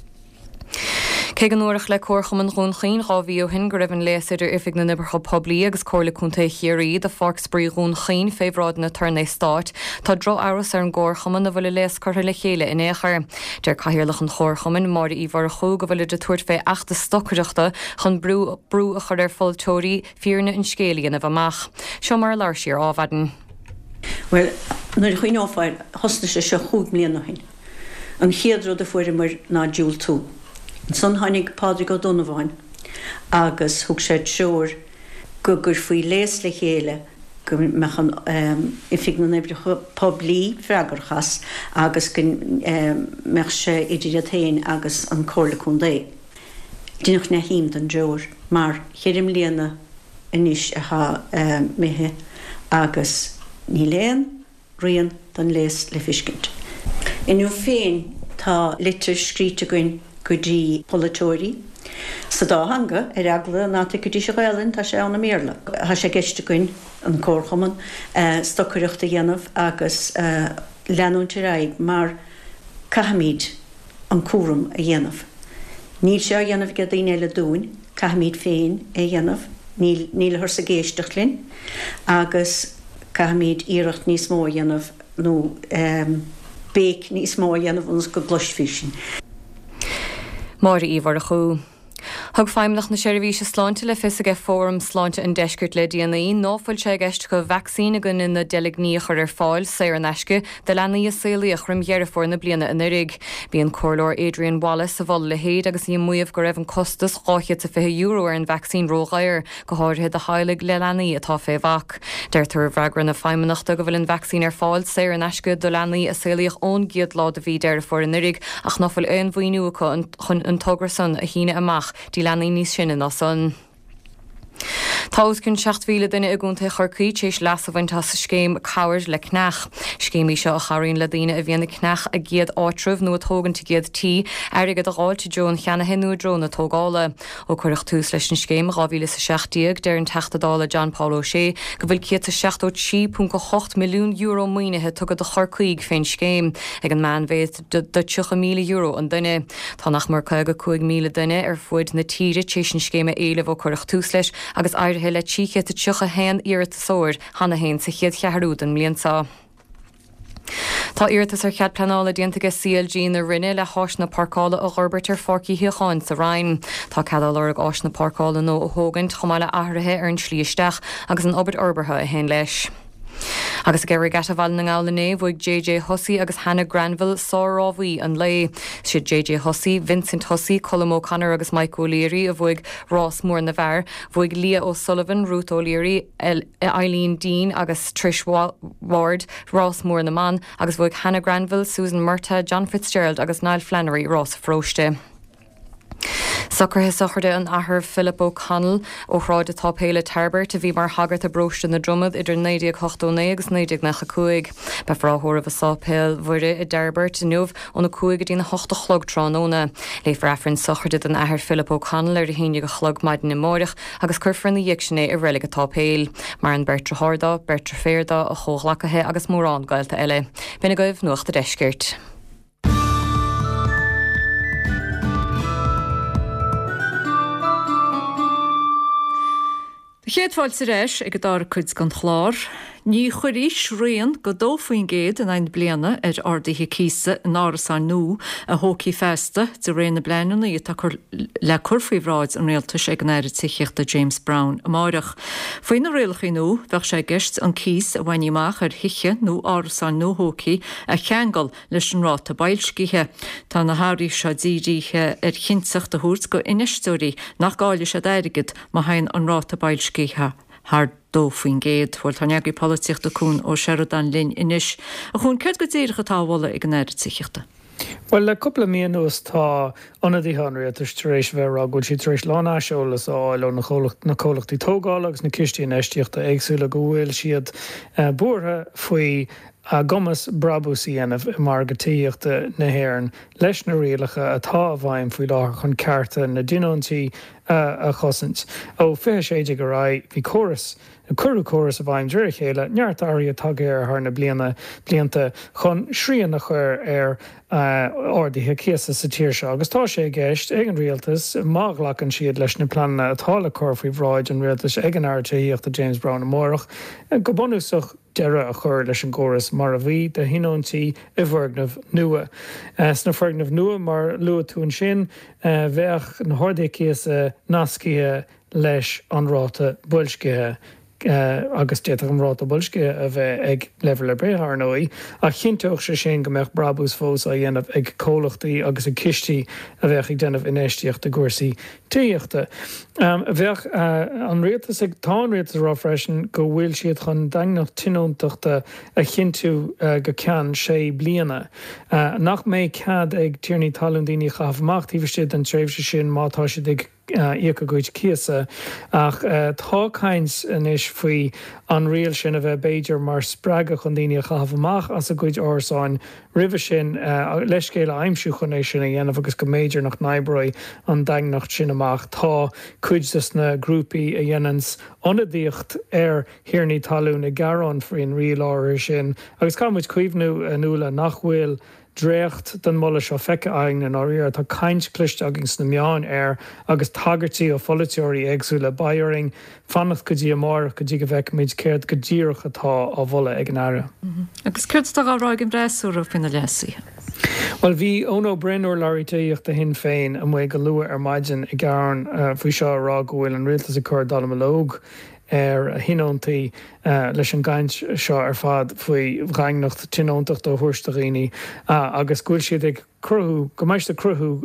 Cé an nuairach le cuachaman rún chin rábhío hin go raibh an léasidir ifig na nibarcha poblí agus cóirla chunta chéirí de farc sprí rún chin féhrád na turna stát tá dro áras ar an ggóchaman na bhfuil leas chuir le chéile in éair. Deir caihirirlach an chóirchaman mar íhar chu go bhfuil de tuairt fé 8 stochaireachta chun brú a chur ar fáiltóirí fíorna in scéalaíana a bhamach. Seo mar leir siar ábhadan. Well, nuair chuoin áfáil hosna sé seo chuig mbliana hin. An chéadró de fuidir mar ná dúil tú. Son hánig Pádraig O'Donovan agus thug sé seoir go gur faoi léas le chéile go mechan ifig na nebricha poblí freagarchas agus mech sé idir tain agus an cóirla chun dé. Dínach na hím den Joir mar chéirim líana inis a ha méthe agus ní léan rian den léas le fiscint. Inú féin tá litir scríte goin go dtí polatóirí. Sa dá hanga ar agla ná go dtí se gailann tá sé anna méla. Tá sé geiste goin an cóirchaman stochaireachta dhéanamh agus leanúnta raig mar caihamíd an cuaram a dhéanamh. Níl sé dhéanamh go daoine le dúin, caihamíd féin a dhéanamh, níl thur sa géisteach linn, agus caihamíd iirecht níos mó dhéanamh nó béic níos mó dhéanamh ons go glosfisin. Máirí íhar a chu. Thg feimnach na seirbhíse sláinte le fios aige fóm sláinte an deiscirt le DNA nófuil sé gist go vaccína gun in na deligníochar fáil sé an eisce de lenaí a saolaíoch rim dhearafór na bliana in rig. Bí an cóirlór Adrian Wallace a bhil le héad agus í muomh go raibh an costas €50 ar an vaccín rógáir go háirthe de hálaigh le lenaí atá féhhaach. Deirtar bhreagran na feimnachta go bhfuil an vaccín ar fáil sé an eisce do lenaí a saolaíoch ón giad lá a bhí dearafór in rig ach nófuil an bhaoinú chun an togra san a híine amach lenaí níos sinna ná son. Tás cinn 7,000 duine a gúnta chorcaí tééis leas a bhaintá sa scéim cabhair le cnach. Scéimí seo a chaíonn le daine a bhíonna cnach a géad áitrimh nó atógannta géad tí airigad a gáilte Joan cheanna henú drona tógála. Ó chuireach túús leis an scéim 2016 deir an teachtadála John Paul O'Shea go bhfuil 7.8 milliún euro muoinethe tugad a chorcaíg féin scéim ag an man bhéad de 2 míle euro an duine. Tá nach mar 2 míle duine ar fuid na tíre tééis an scéime éileh ó chuireach túús leis agus airthe le tíche a tucha hen iirt sóir hanna héin sa chiad chearúd an mlíonsá. Tá iirtas ar chead planála diantaige CLG na rinne le háis na parcála a Robert ar forcií hiáin sa Rhein. Tá cadal ag ás na parcála nó a hógant chomáile ahrathe ar an slíisteach agus an obair orbartha a hen leis. Agus geir gata bhil na ngálané bhuaig JJ Hussey agus Hannah Granville sáráhí an lei. Siad JJ Hussey, Vincent Hussey, Colm O'Connor agus Mike O'Leary a bhuaig Ross Moore na bhar, bhuaig Leah O'Sullivan, Ruth O'Leary, Eileen Dean agus Trish Ward, Ross Moore na man, agus bhuaig Hannah Granville, Susan Murtagh, John Fitzgerald agus Niall Flannery Ross Froste. Sucrthe sochirde an ahar Philip O'Connell ó chráid atá péile Tarbert a bhí mar hagart a broiste na dromad idir 9:89 agus 9:95. Ba fráthóir a sápéil bhuire i Tarbert nuamh óna cuaig a dtína 8 chlog tránóna. Léif referinn sochirde an ahar Philip O'Connell ar a héine go chlog maidin na mórich agus curfran na dhéicsinné i rilig atá péil. Mar an Bertra Harda, Bertra Féirda a chóghlacathe agus mórrán gailta eile. Bina goibh nuachta deiscirt. Chéadháil sa réis ag dá chuid gan chlár, ní chuirís rion go dófaoin géad in ein bliana ar ordaithe císa in árasán nó a hócí festa de réna bleanúna í le curfaíhráid an réaltas ag an éire tiíochta James Brown amárach. Faoin na réalchaí nó bheith sé gist an cís a bhainimach ar hiiche nó árasán nó hócí a cheangal leis an ráta bailscithe. Tá na háirí seo dírithe ar chinsacht a thuirt go inistóirí nach gáile sé d'éirigid má hain an ráta bailscithe haar dófaoin géad bhfuil táneagaí políochta cún ó Sheridan linn inis a chun ceir go dtíiricha táhla ag an éire tiíochta. Well le coppla míonús tá anadíhanir taréis bhera go si éis lána seolalas áil na cólachtaí tógálagus na cistí éistíochta agsúla go bhfuil siad buairthe faoi a gomas brabúsí anamh mar go tííochta na hhéann leis na rialacha atá bhaim faoi lá chun cearta na duóntí a chosint. Ó fé séidir go raibh bhí choras curú choras a bhaim dúir chéile, neart airí tagéir ar na blianta chun sríanna chur ar ordaithe cíasa sa tíir seo. Agus tá sé gceist ag an rialtas mághlachan siad leis na planna atála corfaí bhráid an rialtas ag an airtííochta James Brown amórach go bonúsach deire a chur leis an choras mar a bhí de hinóntí i bhhargnamh nua. Sna bhhargnamh nua mar lua tú an sin bheith na hádaí cíasa nascithe leis an ráta builscithe agus déach an ráta builsce a bheith ag lever le béthar nóí a chinteoch sé sin go meach brabús fós a dhéanamh ag cólachtaí agus a cistí a bheith ag déanamh inéistíocht a gcuirsaí tííochta. Bheith an réaltas ag tá réaltas rá freisin go bhfuil siad chun daingnach tinúntaachta a chinú go cean sé bliana. Nach mé cad ag tíirní talún daoine chahamach tíh siad an tréimhse sin mátá siad ag íocha goid cíasa ach tá cains inis faoi an rial sin a bheith béidir mar spreaga chun daoine chahamach as a goid orsáin ribh sin leis céile aimimsú chunéis sin a dhéanamh agus go méidir nach naibróid an daingnacht sin amach tá cuidas na grúpaí a dhéanans onadíocht ar hiarní talún na garrán faoin rial áir sin agus cámuid cuimhnú anúla nach bhfuil drécht den molle seo feice aing an áíar tá caint cliste agins na meán ar agus tagartí ó foliteoirí agsúla bairing fannacht go dtí amár go dtí go bheith méid céirt go ddíireach atá á bhla ag an aire. Agus cuirt a ráig an breúr a finna lesaí. Well bhí Eoin Ó Broin ó Láirtíocht a hin féin a mu go lua ar maidin I gceann faoi seo rá go bhfuil an rialtas a chur dal malóg ar hinóntaí leis an gcaint seo ar fad faoi bhreaingnacht tinóntacht ó thuirstaghíní agus gúil siad ag cruthú go mbeidh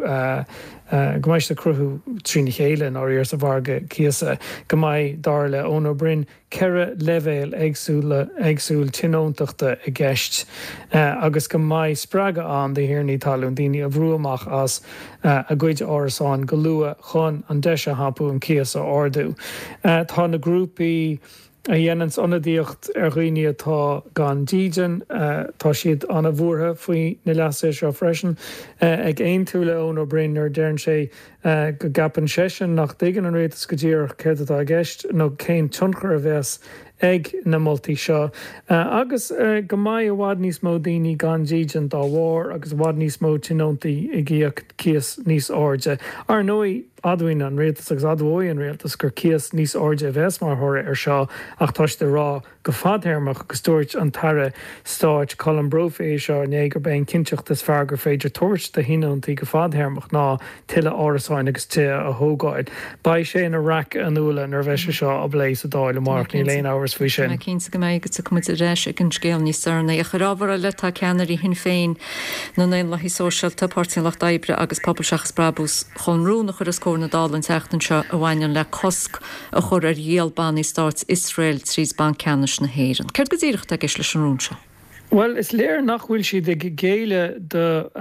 cruthú trína chéile áir sa bharga cíasa go mbeidh dar le Eoin Ó Broin ceire levéil agsúil tinóntachta I gceist agus go mbeidh sppraga an de hiarnaí talún daoine a bhrúamach as a gcuid árasáin go lua chun an deise hampú an cíasa ordú. Tá na grúpaí a dhéanans anadíocht ar dhaoine atá gan díjan tá siad anna bhuatha faoi na leasa seo freisin ag aon tú le Eoin Ó Broin ar dearn sé go gapan sesin nach dtéigean an réitas go dtíor céir atá gceist nó cén tionchar a bheits ag na moltaí seo. Agus go mbeidh a bhfad níos mó daoine gan díjan dá mhór agus bhfad níos mó tinóntaí I gcíoch cías níos áirde. Ar nói adhain an réaltas agus admhóí an réaltas gur cías níos áirde a bheits mar thora ar seo ach tá de rá go fadthéirmach agus dúirt an tara stáit Colin Brophy seo né gur ben cinteocht is fear gur féidir tuairt de hinóntaí go fadthéirmach ná tuile árasáin agus te a thógáid. Ba sé in a rac an úla nar bheise seo a blééis a dáil mark ní léon áhars faoi sin. Cínsa go méid go cumid réis ag an scéal níos sarna a chorábhar le tá ceannarí hin féin nó éon lethí sóisialta páirtín lech daibre agus poblseachas brabús chunrúna chur is cór na dálan teachtain seo a bhhainean le cosc a chur ar dhéalbánaí Stáit Israel trís ban ceannis na héireann. Céir go dtíireachta ag leis an rúnse? Well, is léir nach bhfuil si de géile de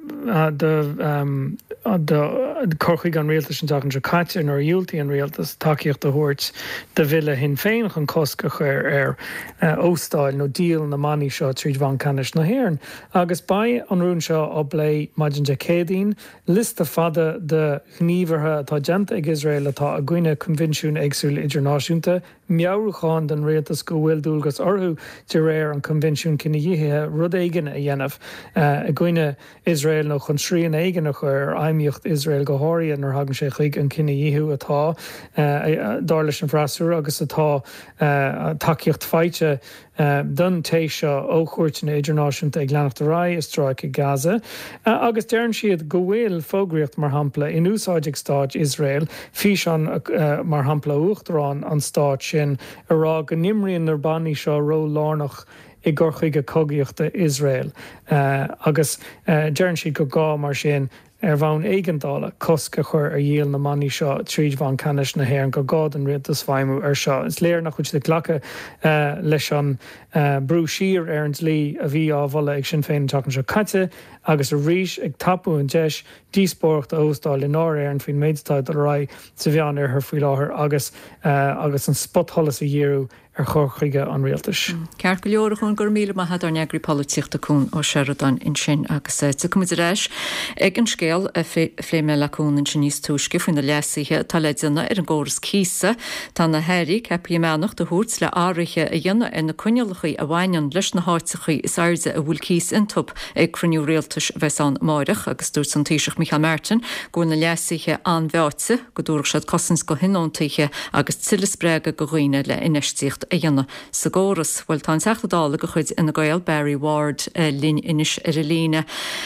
corchaigh an réaltas an dagan caite nó dúiltaí an réaltas takeíocht a thuirt de bhile hin féin an cosca chuir ar óstáil nó díal na maní seo tríd bhain canis na hhéireann. Agus ba an rún seo ó blé maidin de cédaín, lista fada de gníomhartha atá deanta ag Israel atá a gcuine convinisiún agsúil idirnáisiúnta, meabhrúcháin den réaltas go bhfuil dúlgas orthú de réir an convinisiún cinna dhíthe rud éigean a dhéanamh a gcuine Israel nó chun sríon éigean a chur aimíocht Israel go háiríonn ar hagann sé chuig an cinna dhíthú atá dar leis an bhreasú agus atá takeíocht feite don tééis seo ó chuirteanna idirnáisiúnta ag leannacht rá is stráic i Gaza agus dearn siad go bhfuil fógraíocht mar hampla in úsáideag Stáit Israel fís an mar hampla uachtarrán an Stáit sin ará go nimríonn ar bannaí seo ró lánach I gcurchaigh go cogaíochta Israel agus dearn siad go gá mar sin ar bhain éigeandála cosca chur ar dhéal na maní seo tríd bhain canis na hhéireann go gád an rialtas feimú ar seo. Is léir nach chuid de ghlacha leis an brú siar ar an lí a bhí ábhla ag sin féin teachn seo caite agus a ríis ag tapú an deis díospóireacht a óstáil in áir ar an faoin méidtáid a rá sa bhean ar faoi láthair agus an spothollas a dhéirú ar chorchaige an réaltas. Ceart go leor chun gur míle maithe ar neagraí políochta cún ó Sheridan in sin agus sa cumid réis ag an scéal a phléime leún in sin níos túisce faoin na leasaithe tá leidirna ar an ggóras císa tá na heirí cepaí meannach do thuirt le áirithe a dhéanana in na cuinealachaí a bhhainean leis na háitichaí is airde a bhfuil cís intop ag cruniú réaltas bheits an máireach agus dúirt an tíiseach Michael Martin go na leasaithe an bheáte go dúrach siad cosins go hinóntaithe agus tiilisbréga go ghoine le inistíocht a dhéanana sa ggóras bhfuil tá seachtadála go chuid ina Gael Barry Ward lín inis ar a líne.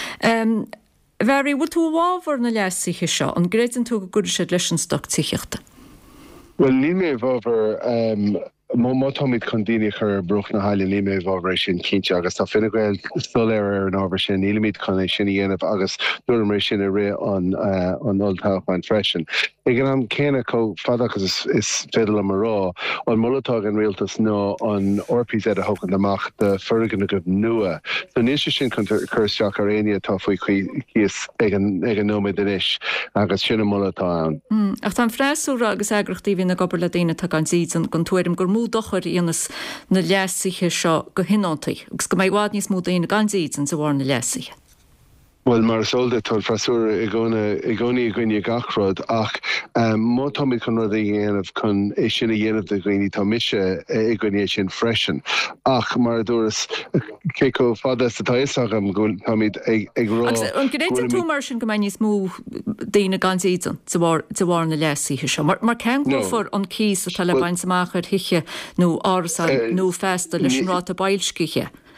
Bheirí bhfuil tú bhábhar na leasaithe seo an gréidann tú go gúir siad leis an stoc tíochta. Well, ní mé bhábhar Má táid chun daine chur bruch na haile ní mé bhábhar sin cinnte agus tá finna gail soléir ar an ábhar sin íimiid chuna sin dhéanamh agus dúir mar sin a ré an oldtáchain freisin. Ig an céine có fadachas is féidir am rá an mullatá an réaltas nó an orpís a thugan amach de fergan a go nua. So níos sin chun chuteach ar aine tá faoi chuos ag an nóid inis agus sinna mullatá an. Ach tá freisúra agus agrachtaí hí na gobar le daine tá an sían gon tuairim gur dochar íonas na leasaithe seo go hinántaí, agus go mbeidh bhád níos mú daoine gan sían sa bhhar na leasaithe. Well, mar solda tal frasúra i gcónaí gcuine gachród ach má táid chun rud dhéanamh chun é sinna dhéanamh de gcuoine tá mise i gcuine sin freisin. Ach mar dúras cé go fada sa taisacham táid ag rá. An gréidir tú mar sin go mbeidh níos mú daoine gan sían sa bhhar na leasaithe seo. Mar cean go for an cís a tal baint amachar hiiche nó árasáil nó festa leis an ráta bailsciche.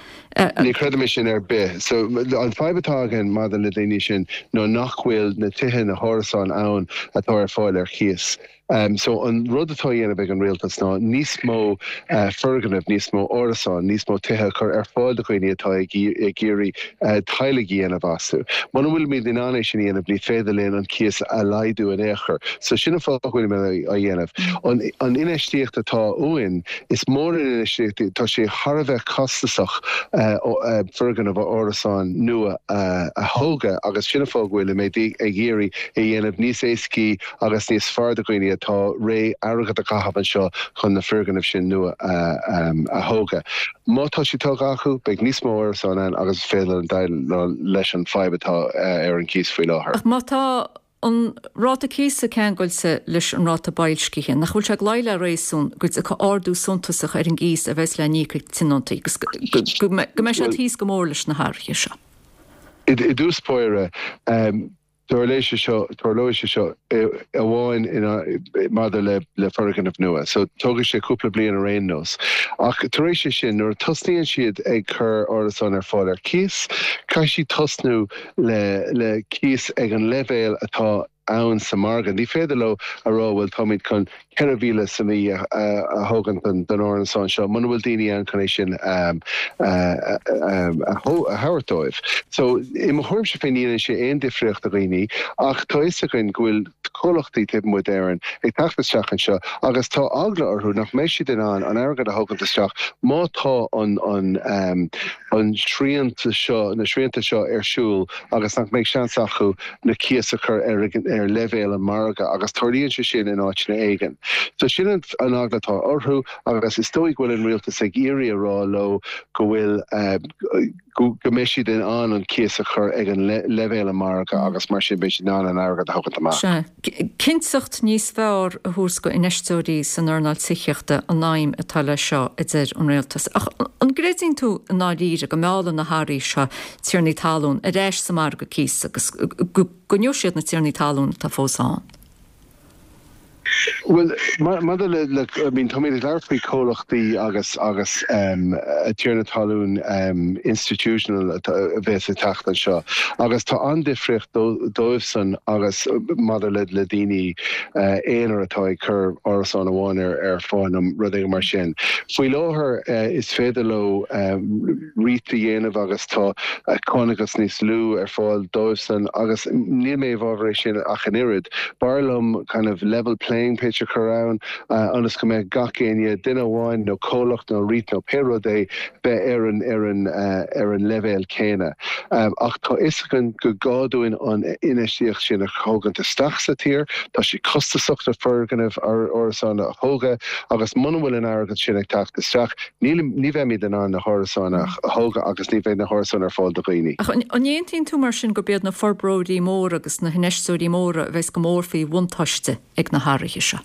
Ní credimi sin be. So an febetágan má le déine sin nó nachhfuil na tithe na hórasán ann atá fáil chias. So an rud atá dhéanamh ag an réaltas ná níos mó ferganmh, níos mó orasán, níos mó tithe chur fáil do chuoine atá ag géirí teile dhéanamh asú. Man bhfuil mí dinána sin dhéanamh ní féidir léon an chias a leidú an éair. So sinna fáil me a dhéanamh. An inistíocht atá uin is mór in inistíocht tá sé Harbheith castasach ferganmh orasán nua a thóga agus sinna fáil mé ag géirí a dhéanamh níos éascí agus níos fearr do chuoine tá ré agad a cahabhan seo chun na ferganmh sin nua a thóga. Mátá si tá acu beag níos mór san agus féile an dail leis an feibetá ar an cís faoi láthair. Mátá an ráta císa ceangailsa leis an ráta bailscithe, nach bhfuil se leile rééisún go a ardú suntasach ar an gís a bheits le nícha tinontaí, go me sé tíos go mór leis na háirthe seo. I dús póire Torléise seo a bháin mother le ferganmh nua. So tugadh sé cúpla bliain a réon nos. Ach taréis sé sin nuair tosnaíonn siad ag chur orasán ar fáil ar cís, cai si tosnú le cís ag an levéil atá ann sa margan. Ní féidir le a ráhfuil táid chun ceirhíle sa mí a thugan den orasán seo. Man bhfuil daoine an chunéis sin a hairtóibh. So I mo thuirm se féin sé aon difriocht a réine, ach tá is a gin ghfuil cholachtaí tip modern ag tachtasteach an seo, agus tá agla orthú nach mééis si den an agad a thugantasteach má tá an sríanta seo na sríanta seo arsúl agus nach méid sean acu na cíasa chur ar levéil an marga agus tarlíonn se sin in áitna éigen. So sin an aglatá orthú agus is tóigh bhfuil an rialtas ag irí rá lo go bhfuil go méisi den an cíasa chur ag an levéil an marga agus mar sin béisi ná an agad a thugann amach. Cinsacht níos fearr a thuús go inistóirí san ornáil sicheachta an náim atá le seo idir an réaltas. Ach an gréín tú an náíre go meála na háirí seo tíarnaí talún a réis sa marga cís agus go nniuisiad na tíarnaí talún tá fósáin. Well, mother Tommy larfaí cólachtaí agus tíarna talún institutional bheits a tachtan seo. Agus tá andifriocht dóibh san agus mother le daoine éonar atá ag chur orasán amháin ar fáin rud ag mar sin. Faoi láthair is féidir le rita dhéanamh agus tá cánagus níos lú ar fáil dóibh san agus ní mé bhábhar sin ach an irid. Barlam kind of level playing picture around anas go me gacéine duine bháin nó cólacht nó rit nó pérodé be ar an levéil céine. Ach tá isgann go gáúin an inistíocht sin a thógan isteach sa tír, tá si costasacht a ferganmh orasán a thóga agus man bhfuil an agad sin ag teach isteach, ní bheith mí den an na thorasán a thóga agus ní bheith na thorasán ar fáil do dhaoine. An dhéontaíonn tú mar sin go bead na forbródaí mór agus na hineistóirí móra bheits go mór faoi bhaintáiste ag na háirithe seo.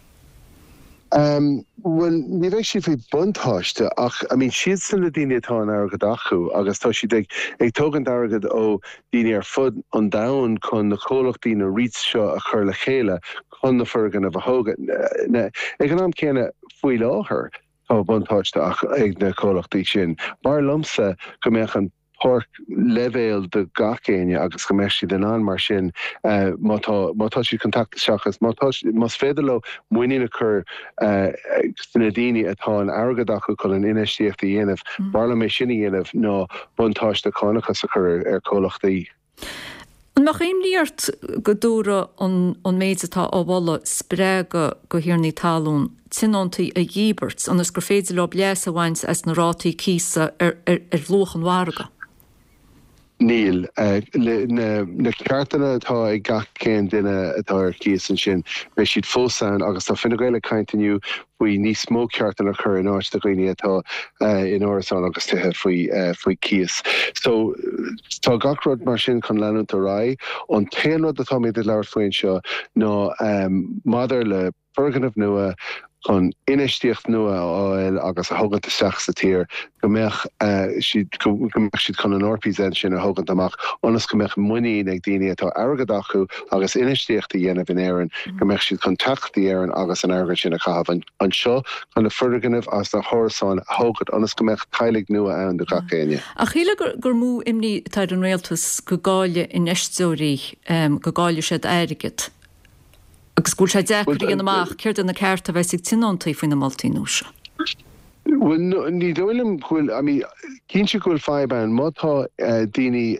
Well, ní bheith si fao buntáiste ach siad san le daine atá an agad acu agus tá si ag tógan agad ó daine ar fud an dain chun na cólachtaí na rit seo a chur le chéile chun na ferganmh a thóga. Ag an am céine faoi láthair tá buntáiste ach ag na cólachtaí sin. Bar lumsa go méchan pork levéil de gacéine agus go meisi den an mar sin mátá si contact seachas mas féidir le muoine chur sanna daoine atá an agad acu chun an inistíocht a dhéanamh barla mé sinna dhéanamh nó buntáiste chonachas a chur ar cólachtaí. Nach éimlíart go dúra an méid atá á bhla spréga go hiarnaí talún tinontaí a dhíbert agus gur féidir le bleas a bhaint as na rátaí císa ar lochan warga. Níl, na ceartainna atá ag gach cén duine atá ar cíos an sin, be siad fósán agus tá finna gaile caintaniu faoi níos mó ceartainna chur in áit do dhaoine atá in orasán agus tuthe faoi cíos. So tá gach rud mar sin chun leanúnt a rá, an téanrad atá méid leabhar faoin seo nó mother le ferganmh nua chun inistíocht nua áil agus a thugad isteach sa tír gombeach siad chun an orpízen sin a thugad amach onas gombeach muí ag daine atá agad acu agus inistíocht a dhéanamh in éireann gombeach siad chun teachtaí éireann agus an agad sin a chahabh an seo chun na furganmh as na thorasán thugad onas gombeach tailig nua ann do gacéine. A chéile gur mú imní taid an réaltas go gáile in eistóirí go gáile siad airigid. Agus gúil sé deachí an amach céir na ceirta bheith sig tinántaí faoin na Maltaínúise. Well, ní dóilm chfuil, cín si gúil fáibán, mátá daoine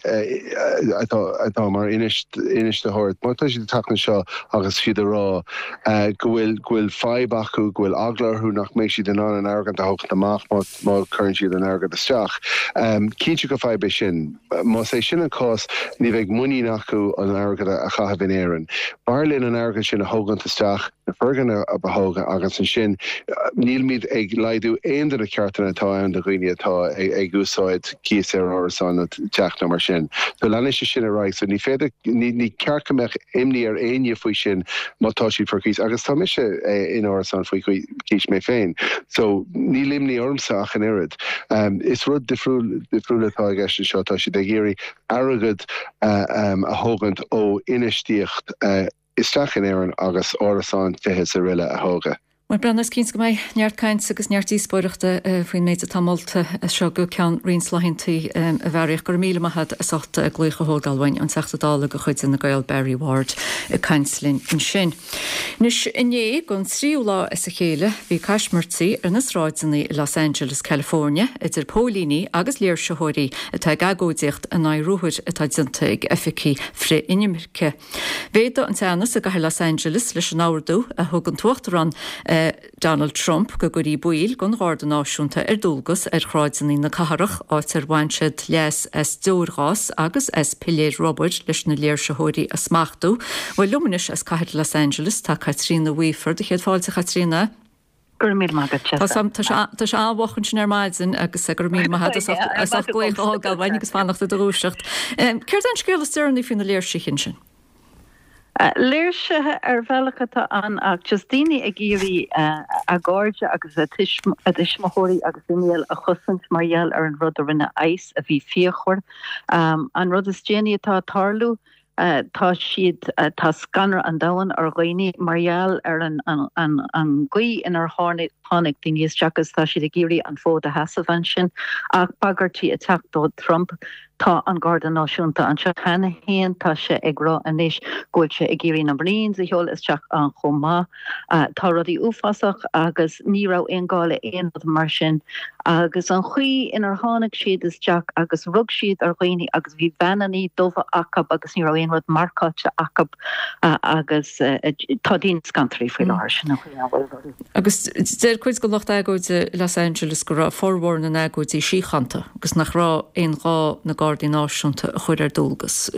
atá mar iniste thuirt, mátá si tana seo agus siad rá gúil fáib acu gúil aglarthú nach méid siad an airgant a thucht amach má chuann siad an airgad isteach. Cín si go fáib sin, má sé sin an cás ní bheith muí acu an airgad a chahabh in éireann. Barlinn an airgad sin a thugant isteach, na fergan a behoga agus an sin, níl míad ag leidú éon a ceartan atá an do ghuine atá ag úsáid cíos ar orasán teach mar sin. So lena sé sin a ráig, so ní féidir ní cearcamach imní ar aine faoi sin mátá siad for cís, agus tá mise in orasán faoi cís mé féin. So ní limní ormsach an irid. Is rud difriúlatá ag eiste seo tá siad ag géirí agad a thugant ó inistíocht isteach in éireann agus orasán fithe sa riile a thóga. Mar brennes cíns go méid neartcaint agus neartí spóireachta faoin méid a tamolta seo go cean rionsláhinntaí a bhearich gur míle maithad a sota a glucha hógalhain an seachtadála go chuid in na Gael Berry Ward a cainslinn in sin. Nus inné gon tríúlá is a chéile bhí caiismartaí ar na sráidsanna i Los Angeles, California, idir pólíní agus léirseitheoirí atá gagóidíocht a nairúthir atá dinta ag efficí fré inimirce. Bhéadá an teannas a gahar Los Angeles leis an áardú a thugann tuachtarán Donald Trump go gurí buil gon gáda náisiúnta ar dúlgus ar chráidsaní na caharach áit ar bhainsead leas as dúrgás agus as Piléir Robert leis na léirseitheoirí a smachtú, bhfuil luminis as caiir Los Angeles tá Katrina Weiford, chéad fáilte Katrina. Gur mí magad te. Tá se áhachann sin ar maidin agus gur mí maithe as gléil ágáil agus fannachta do rúiseacht. Céir an scéal stearnaí fin na léirseichen sin? Léirsethe ar bhelachata an ach just daoine a géirí a gáirde agus a ismothirí agus inéal a chusant margheall ar an rud a rinne eis a bhí fíochor. An rud is déine atá tarlú, tá siad tá scanner an dahan ar ghaoine margheall ar an gaoi in ar tháinig daoine isteachas tá siad a géirí an fód a heasamhain sin ach bagartí a teachtó Trump. Tá an Garda Náisiúnta an se chena héan tá se ag rá anis ggóil se ag géirí na brín sa heol isteach an chomá. Tá rudí uafasach agus ní rá aongála aonad mar sin agus an chuí inar tháinig siad isteach agus rug siad ar ghaoine agus bhí bananí dómha acab agus ní rá aonrad marcáte acab agus tá dín scantarí faoi láir sin agus déir chuid go locht agóide Los Angeles go rá fórhór na agóidí síchananta agus nach rá aon rá na náisiúnta a chuir ar dúlgus.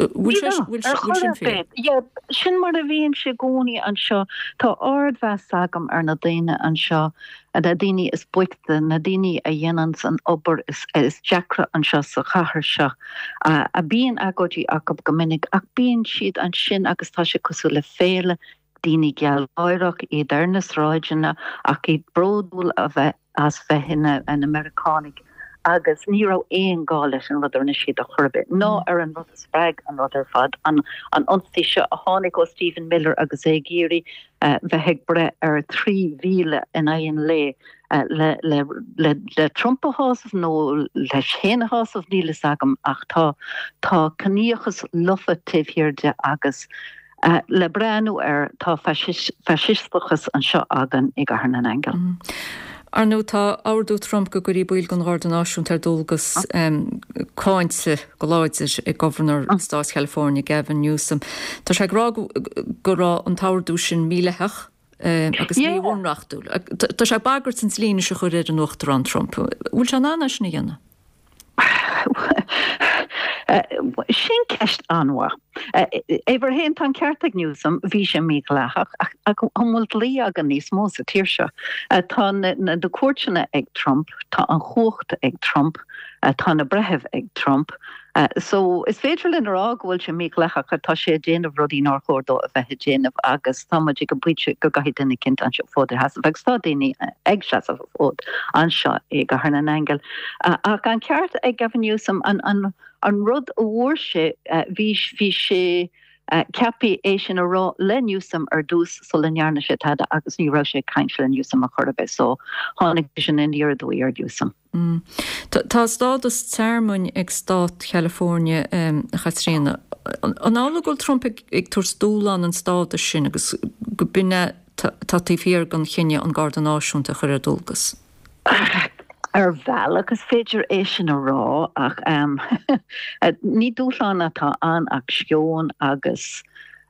Sin mar a bhíonn sé gcónaí an seo tá ardmheas agam ar na daine an seo a daine is buicte na daine a dhéanans an obair is deacra an seo sa chathair seo. A bíon agóidí acab go minic ach bíonn siad an sin agus tá sé cosú le féile daine geall áireach iad ar na sráidena ach iad bródúil a bheith as bheithinne an Americanig. Agus ní rá éon gáis an rud na siad a churbe. Nó ar an rud spreag an rud ar fad anionstí seo a tháinig ó Stephen Miller agus é géirí bheith bre ar 3,000 in aon le Trumpahásah nó leis chéanahásah níle agam ach tá caníochas lufa tíhhirirde agus le breanú ar tá fasistachas an seo agan i gcathair an Angel. Arnú tá áardú Trump go gurí buil gon Garda Náisiúnta ar dúlgus cáinte go láidir i Governor Stát California Gavin Newsom. Tá sé rá go rá an táardú sin míleach agus míhhareachtú. Tá sé bagart san slíine se chuir an nuachtar an Trump. Bhfuil se ná sin dhéanana? Sin ceist anha. Éidir héon tan ceartag Newsom bhí sé mí leach ach bhfuil lí agan níos mó sa tíir seo. Tá na do cuairteanna ag Trump, tá an chócht ag Trump, tá na brethebh ag Trump, So is féidir in rá bhfuil se mí lecha chu tá sé déanamh rodí ná chódó a bheit déanamh agus táidir go buite go gaiid inna cinint an seo fód has bheith tá daoine ag se a fód an seo ag go thna angel. Ach an ceart ag gafanniu sam an rud óhhuir se bhí sé cepi é sin a rá leniusam dús so lenearna sé tada agus ní ra sé caiint leniusam a chorbe so hánig sin in dúí dúsam. Tá stádas termún ag stát California chatréna. An álagóil Trump ag túr stúlan an stáda sin agus go binne tatí fír gan chinne an gardanáisiúnta chur a dulgus. Bheal agus féidir é sin a rá ach ní dúláán atá an ach sciún agus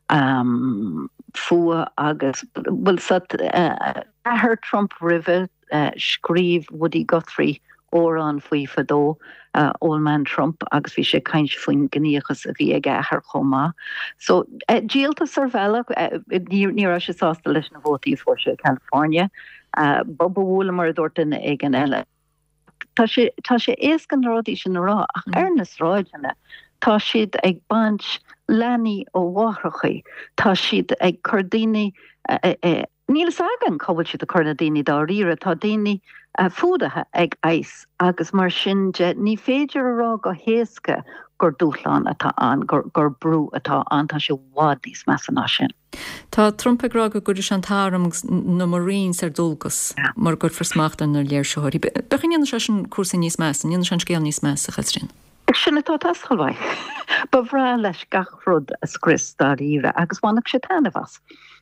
fua agus bhfuil ahar Trump rive scríb Woody Guthrie órán faoi fadó Old Man Trump agus bhí sé caint faoin gníochas a bhí ag ahar chomá. So díaltas ar bhealach ní ra sé sásta leis na bhótaí fór se California Bob bhla mar dúirtain ag an eile. Tá sé éascan rádí sin rá ach arnas ráidena tá siad ag bant leanaí ó bhhathrachaí tá siad ag chudaine nílas agan cohfuil siad a chuna daoine dá riire tá daoine fudathe ag eis agus mar sin ní féidir a rá go héasca gur dúchláán atá an gur brú atá an tá sé bhád níos measana sin. Tá Trump ag rá go gúidir an tám na Marines ar dulgus mar gur forsmachtan ar léir seoirí. Bechan se sin cuasa níos meas, níon se scéal níos meas a chatrin. Sinna tá taschailhaid. Ba bhrá leis gach rud a scris dá riire agus bhánach sé tanmhas.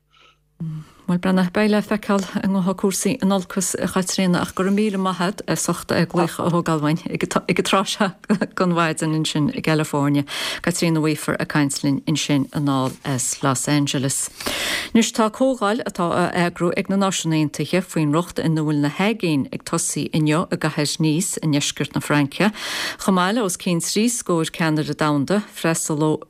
Mal brena beile feáil an gá cuasaí an olcus a chatréna ach gur mí maithad a sochta ag gluich a thugáilhain ag tráise gan bhaidan in sin i California, Katrina Weaver a Cainslin in sin anáil as Los Angeles. Nus tá cógáil atá agrú ag na náisiúnaontaithe faoin ruchta in bhfuil na hegéin ag tosaí inneo a gatheis níos in neiscirt na Francia. Chamáile os cén trí scóir Canada damda freistal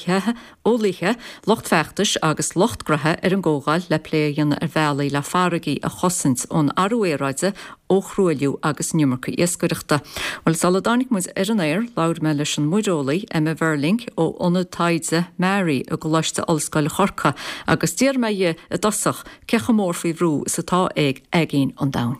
ólaithe lochtfechtas agus lochtgrathe ar an ggógáil le lé dhéanana ar bhealaí le faragaí a chosint ón arúéráide ó chrúiliú agus numarcha iascaireachta. Bhil saladánig muid ar an éir lair me leis an muideolaí Emma Verling ó Ionad Taidse Mary a go leiste Ollscoil Chorca agus tíor meie a dosach cecha mór faoi bhrú sa tá ag agén an dain.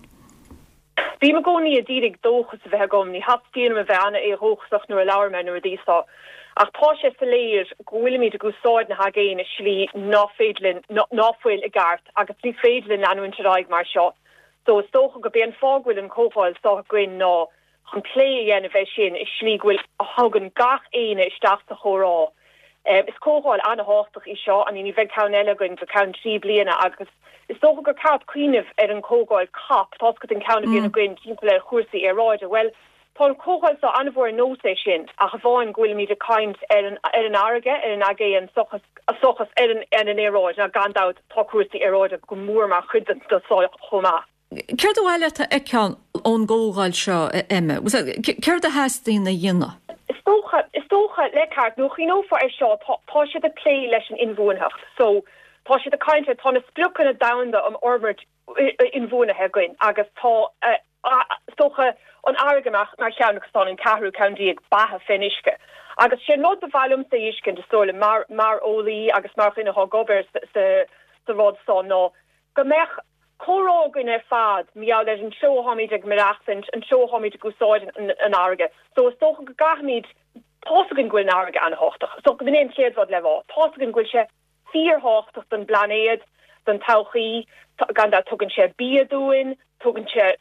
Bhí me gcónaí a dírig dóchas a bheith gom ní hastíanam a bheith anna é hóchsach nuair a leabharmen nuair a díosá. Ach tá sé sa léir gohfuil míad a gúsáid na hagéin a slí náfuil a gart agus lí féidlin anúin raig mar seo. So stocha go bíon fágfuil an cófáil stocha gin ná chun lé dhéana a bheith sin is slí gfuil a hagan gach éine isteach a chórá. Is cóháil anna háach i seo an ní bheith ceann eile goin go ceann 3 bliana agus is stocha go ceap cuiineh ar an cógáil cap tá go an ceanna bíonna goin timppla ar chuirsaí ar ráide well. Tá cóháil sa anmhór nó sé sin a bháin ghfuil míad a caiint ar an aige ar an agé an sochas ar an éráid a gandát tá cuasaí aráide go mór mar chudan do sáil chomá. Ceir do bhile a ceann ón ggógáil seo Emma. Ceir a heastíí na dhéine? Is tócha leart nó chi nófa ar seo tá si a lé leis an inmhúnhacht. So tá si a caiinte tá na splucan a damda am ormert inmhúnathe goin agus tá stocha an airgamach mar cheannachán in Cahrú County ag batha fénisce. Agus sé nó de bhlumm sa iscin de stola mar ólí agus mar chuine há gobar sa rád sá ná. Go mech chorágan ar fad miall leis an seohamid ag marachint an seohamid a gúsáid an airge. So is tócha go gaithmid tásagan ghfuil an airge an háach. So go bhíon chéadhád le bhá. Tásagan ghfuil sé 4 háach den blanéad den tauchaí gandá tugann sé bíadúin, tugann sé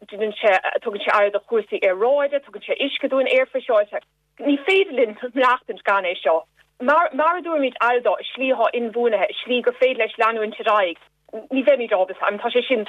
air a chuirsaí ar ráide, tugann sé iscaúin airfaseáte. Ní féidirlinn leachtant gan é seo. Mar dúir míid aldá slíá inmhúnathe, slí gur féad leis leanúin raig. Ní bheith míid ábas am tá sé sin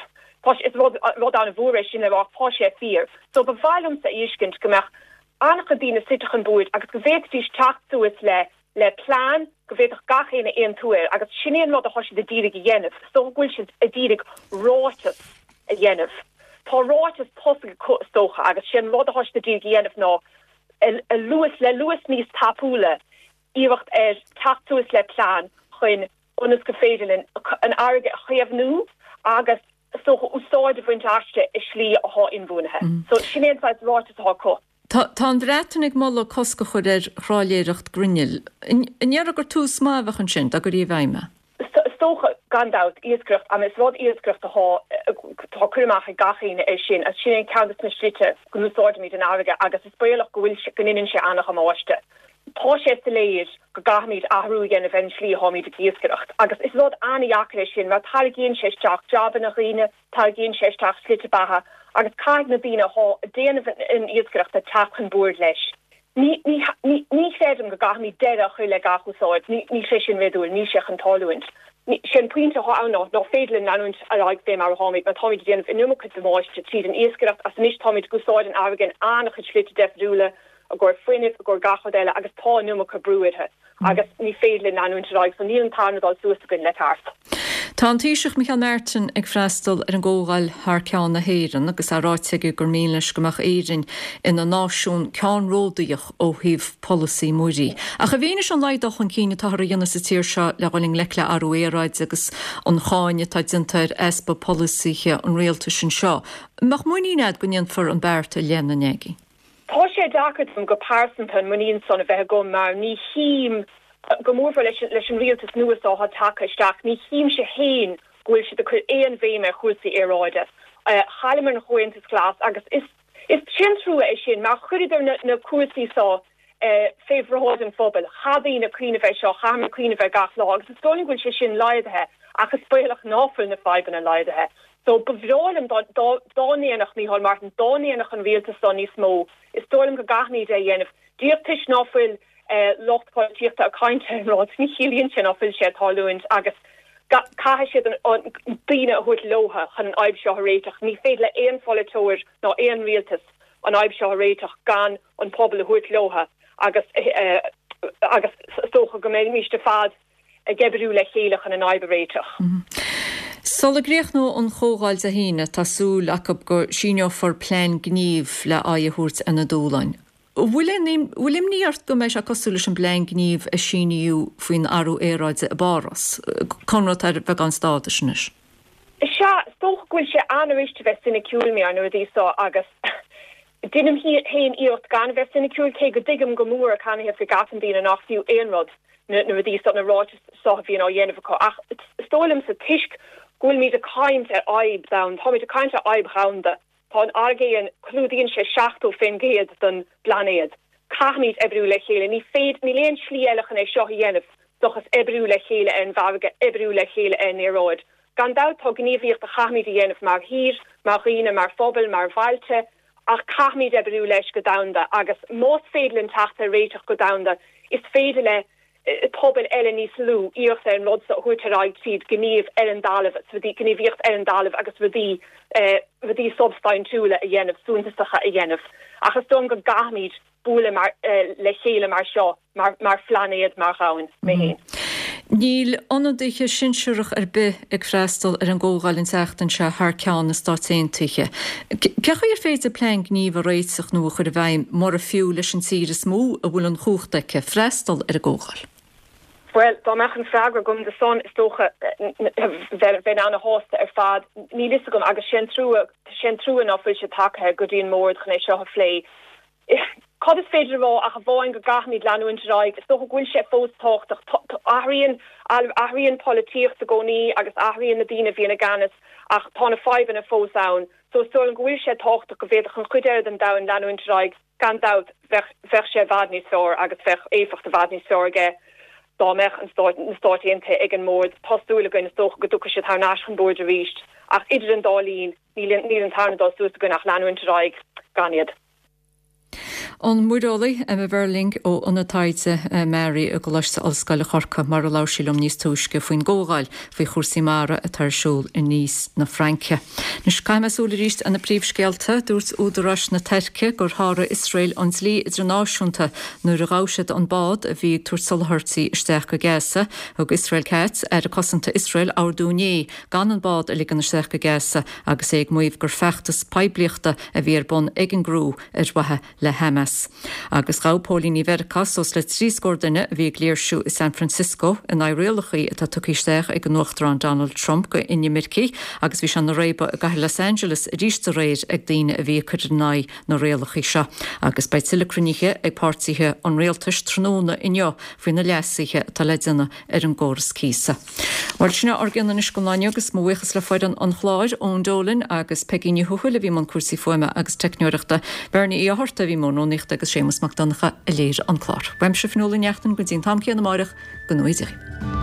is rud an bhúéis sin le bhá sé 4. So go bhhailm sa iscint gombeach annach dína sitachan búid agus go bhéadtís teachúis le plán go bhéach gachéine éon túir agus sinnéon rud a thoisi de dírig a dhéanamh, so bhfuil si a dírig rátas a dhéanamh. Tá rátas tosa stocha agus sin rud a thoisi de dírig a dhéanamh ná a luas níos tapúla íhacht ar teachúis le plán chuin onas go féidirlinn an airge a chuamhnú agus socha úsáid a bhaint aiste is slí a há inmhúnathe. So sinnéonáid rátas a há có. Tá an bhreatanig mála cosca chud chráléireacht grunneil. Inear gur tús máhachan sin a gur í bhaime. Stocha gandát íascrucht am is rud íascrucht tá cruach a gachéine é sin as sin count na slite goúsáid an áige agus is béalach gohfuil gonnen se annach am máiste. Tá sé léir go gahamid ahrú gen a ven slí háid a íascrucht. agus is rud anjaachre sin mar targén séisteach jaban nach riine targén séisteach slite baha agus caiig na bína há a déanamh in íascrucht a tapchan board leis. Ní fédum go gahamid dead a chuile gachusáid, ní sé sin vedúil, ní sech an talúint. sin puinte ha no fédlin naúnt a raig fé mar háid, ma Tommy déanamh inúma chu máiste tríd an éascaracht as níos Tommy goáid an agan annach chu slite defriúle a gur foiineh a gur gachodéile agus tá numa go brúithe agus ní fédlin naúnt raig san níl an tánadal suasagin le tart. Tá an tíiseach Michael Merton ag freistal an ggógáil th ceann na héireann agus aráiteige gur míleis gomach éireann ina náisiún ceanródaíoch ó híomh policy muirí. A go bhíine an leideach an cíine tar dhéanana sa tíir seo le bhfuil lecle aróéráid agus an cháine tá dinteir espa policyche an réalta sin seo. Mach muoíad goníon for an beirta léana néigi. Tá sé dagad go pásantan muíon son a bheith go mar ní hím gomórfa leis an rialtas nuas á takeisteach ní hím se héin gohfuil si chu éon bhéime chusaí éráide. Chaimar chointas glas agus is sin trúa é sin mar chuidir na cuasaí sá féhráid an fphobal, chabhí na cuioine bheith seo chamar cuioine bheith gach lá, agus is tónig bhfuil se sin leidethe agus spéilech náfuil na feiban an leidethe. So bevrálim dánéannach Michael Martin dánéannach an rialtas son níos mó. Is tólim go gachníd é dhéanamh. Díobh náfuil lochtpátíochtta a caiinte rád ní chilíonn sin áfuil sé talúint agus cai siad an bíine a chuid lotha chun an aib seo réiteach ní féad le éon folatóir ná éon rialtas an aib seo réiteach gan an pobl a chuid lotha agus socha go méid míiste fad a geberú le chéalach an aib réiteach. Sola gréach nó an chógáil a híine tású le go síneo for plán gníomh le áitheút ina dúlain. Bhfuilim níart go mééis a cosúla an blein gníomh a síniú faoin arú éráide a baras, Conrad ar bheith an stáisiis. Se tóchhfuil se aniste bheith sinna ciúilmí an nuair díá agus Dinam héin íocht gan bheith sinna ciúil cé go digam go mór a canna fi gapan bína nachfiú éonrod nuair dí na ráte sáhíon á dhéanamh ach stólam sa tuisc gúil míad a caiint ar aib down, tá míid a caiint ar aib chaunda. Tá an argéan clúdíonn sé 16 fin géad don blanéad. Caithmid ebrú le chéile, ní léon slíeilech é seo dhéanamh dochas ebrú le chéile an bharga ebrú le chéile an éráid. Gan dá tá gníomhíocht a chaithmid a dhéanamh mar hír, mar riine, mar phobal, mar bhailte, ach caithmid ebrú leis go damda agus más fédlinn tachta réiteach go damda is féidir le pobl ellen níos lú íocht an rod sa chuteráid siad gníomh ellen dálah gníomhíocht ellen dálah agus bhí substein túla a dhéanamh súntasacha a dhéanamh. Achas dom go gahamid búla le chéile mar seo mar flanéad mar chaáin mé héin. Níl anadaiche sinseúach ar bith ag freistal ar an ggógáilinn seachtain se th ceann na státéontuiche. Cecha ar féidir plán gníomh a réiteach nó chur a bhaim mar a fiú leis an tíre smó a bhfuil an chuchtaice freistal ar a ggógáil. Well, dá mechan freagra gom de son is tócha bheit anna hásta ar fad ní lisa gom agus sin trúan áfuil se takethe go dtíon mór chun é seo a phlé. Cad is féidir rá a bháin go gaithmid leanúintráig, is tócha gúil sé fóstáchtach ahraíonn politíocht a gcónaí agus ahraíonn na dtíine bhíonna ganas ach tána fáibhan a fósán. So stoil gúil sé táchtach go bhéadach an chuideir an dain leanúintráig gan dát bheith sé bhadní sór agus bheith éfacht a bhadní sór dá mech an stáitionnta ag an mód pasúla goin is tócha go dúcha sé tar náisian bóid a ríist ach idir an dálín níl an tarnadá sústa go nach leanúintráig ganiad. An mudálaí a bhirling ó anatáide Mary a go leis alscaile chorcha mar a láisiúm níos túisce faoin ggógáil faoi chósaí mara a tarsúil in níos na Franke. Nus caiimesúla ríist an na príomhscéalta dúirt údarás na Terce gur thra Israel an slí idirnáisiúnta nuair a gáisiad an bád a bhí tuairsolthirtaí isteach go gáasa thug Israel Cats ar a cosanta Israel áardúné gan an bád a ligan isteach go gáasa agus ag muomh gur feachtas pebliachta a bhí ar bun ag an grú ar wathe le Hamas leas. Agus rápólíní Veracas os le trí scódaine bhí léirsú i San Francisco in éirealachaí atá tucíisteach ag an nuachtarán Donald Trump go inimircí, agus bhí se na réba a gaith Los Angeles ríiste réid ag daine a bhí chuidirná na réalachaí seo. Agus bei silicruníthe ag pártsaithe an réaltas tróna inneo faoin na leasaithe tá leidirna ar an ggóras císa. Bhil sinna organan is go láine agus mhuichas le foiid an chláir ón dólinn agus pegíní thuhuiil a bhí man cuasaí foiime agus techniúireachta Bernie í áthirta bhí mónóníocht agus Séamus Macdonacha a léir an chlár. Weim se finúla neachtain go dtíon tamcéan na máireach go nuidir.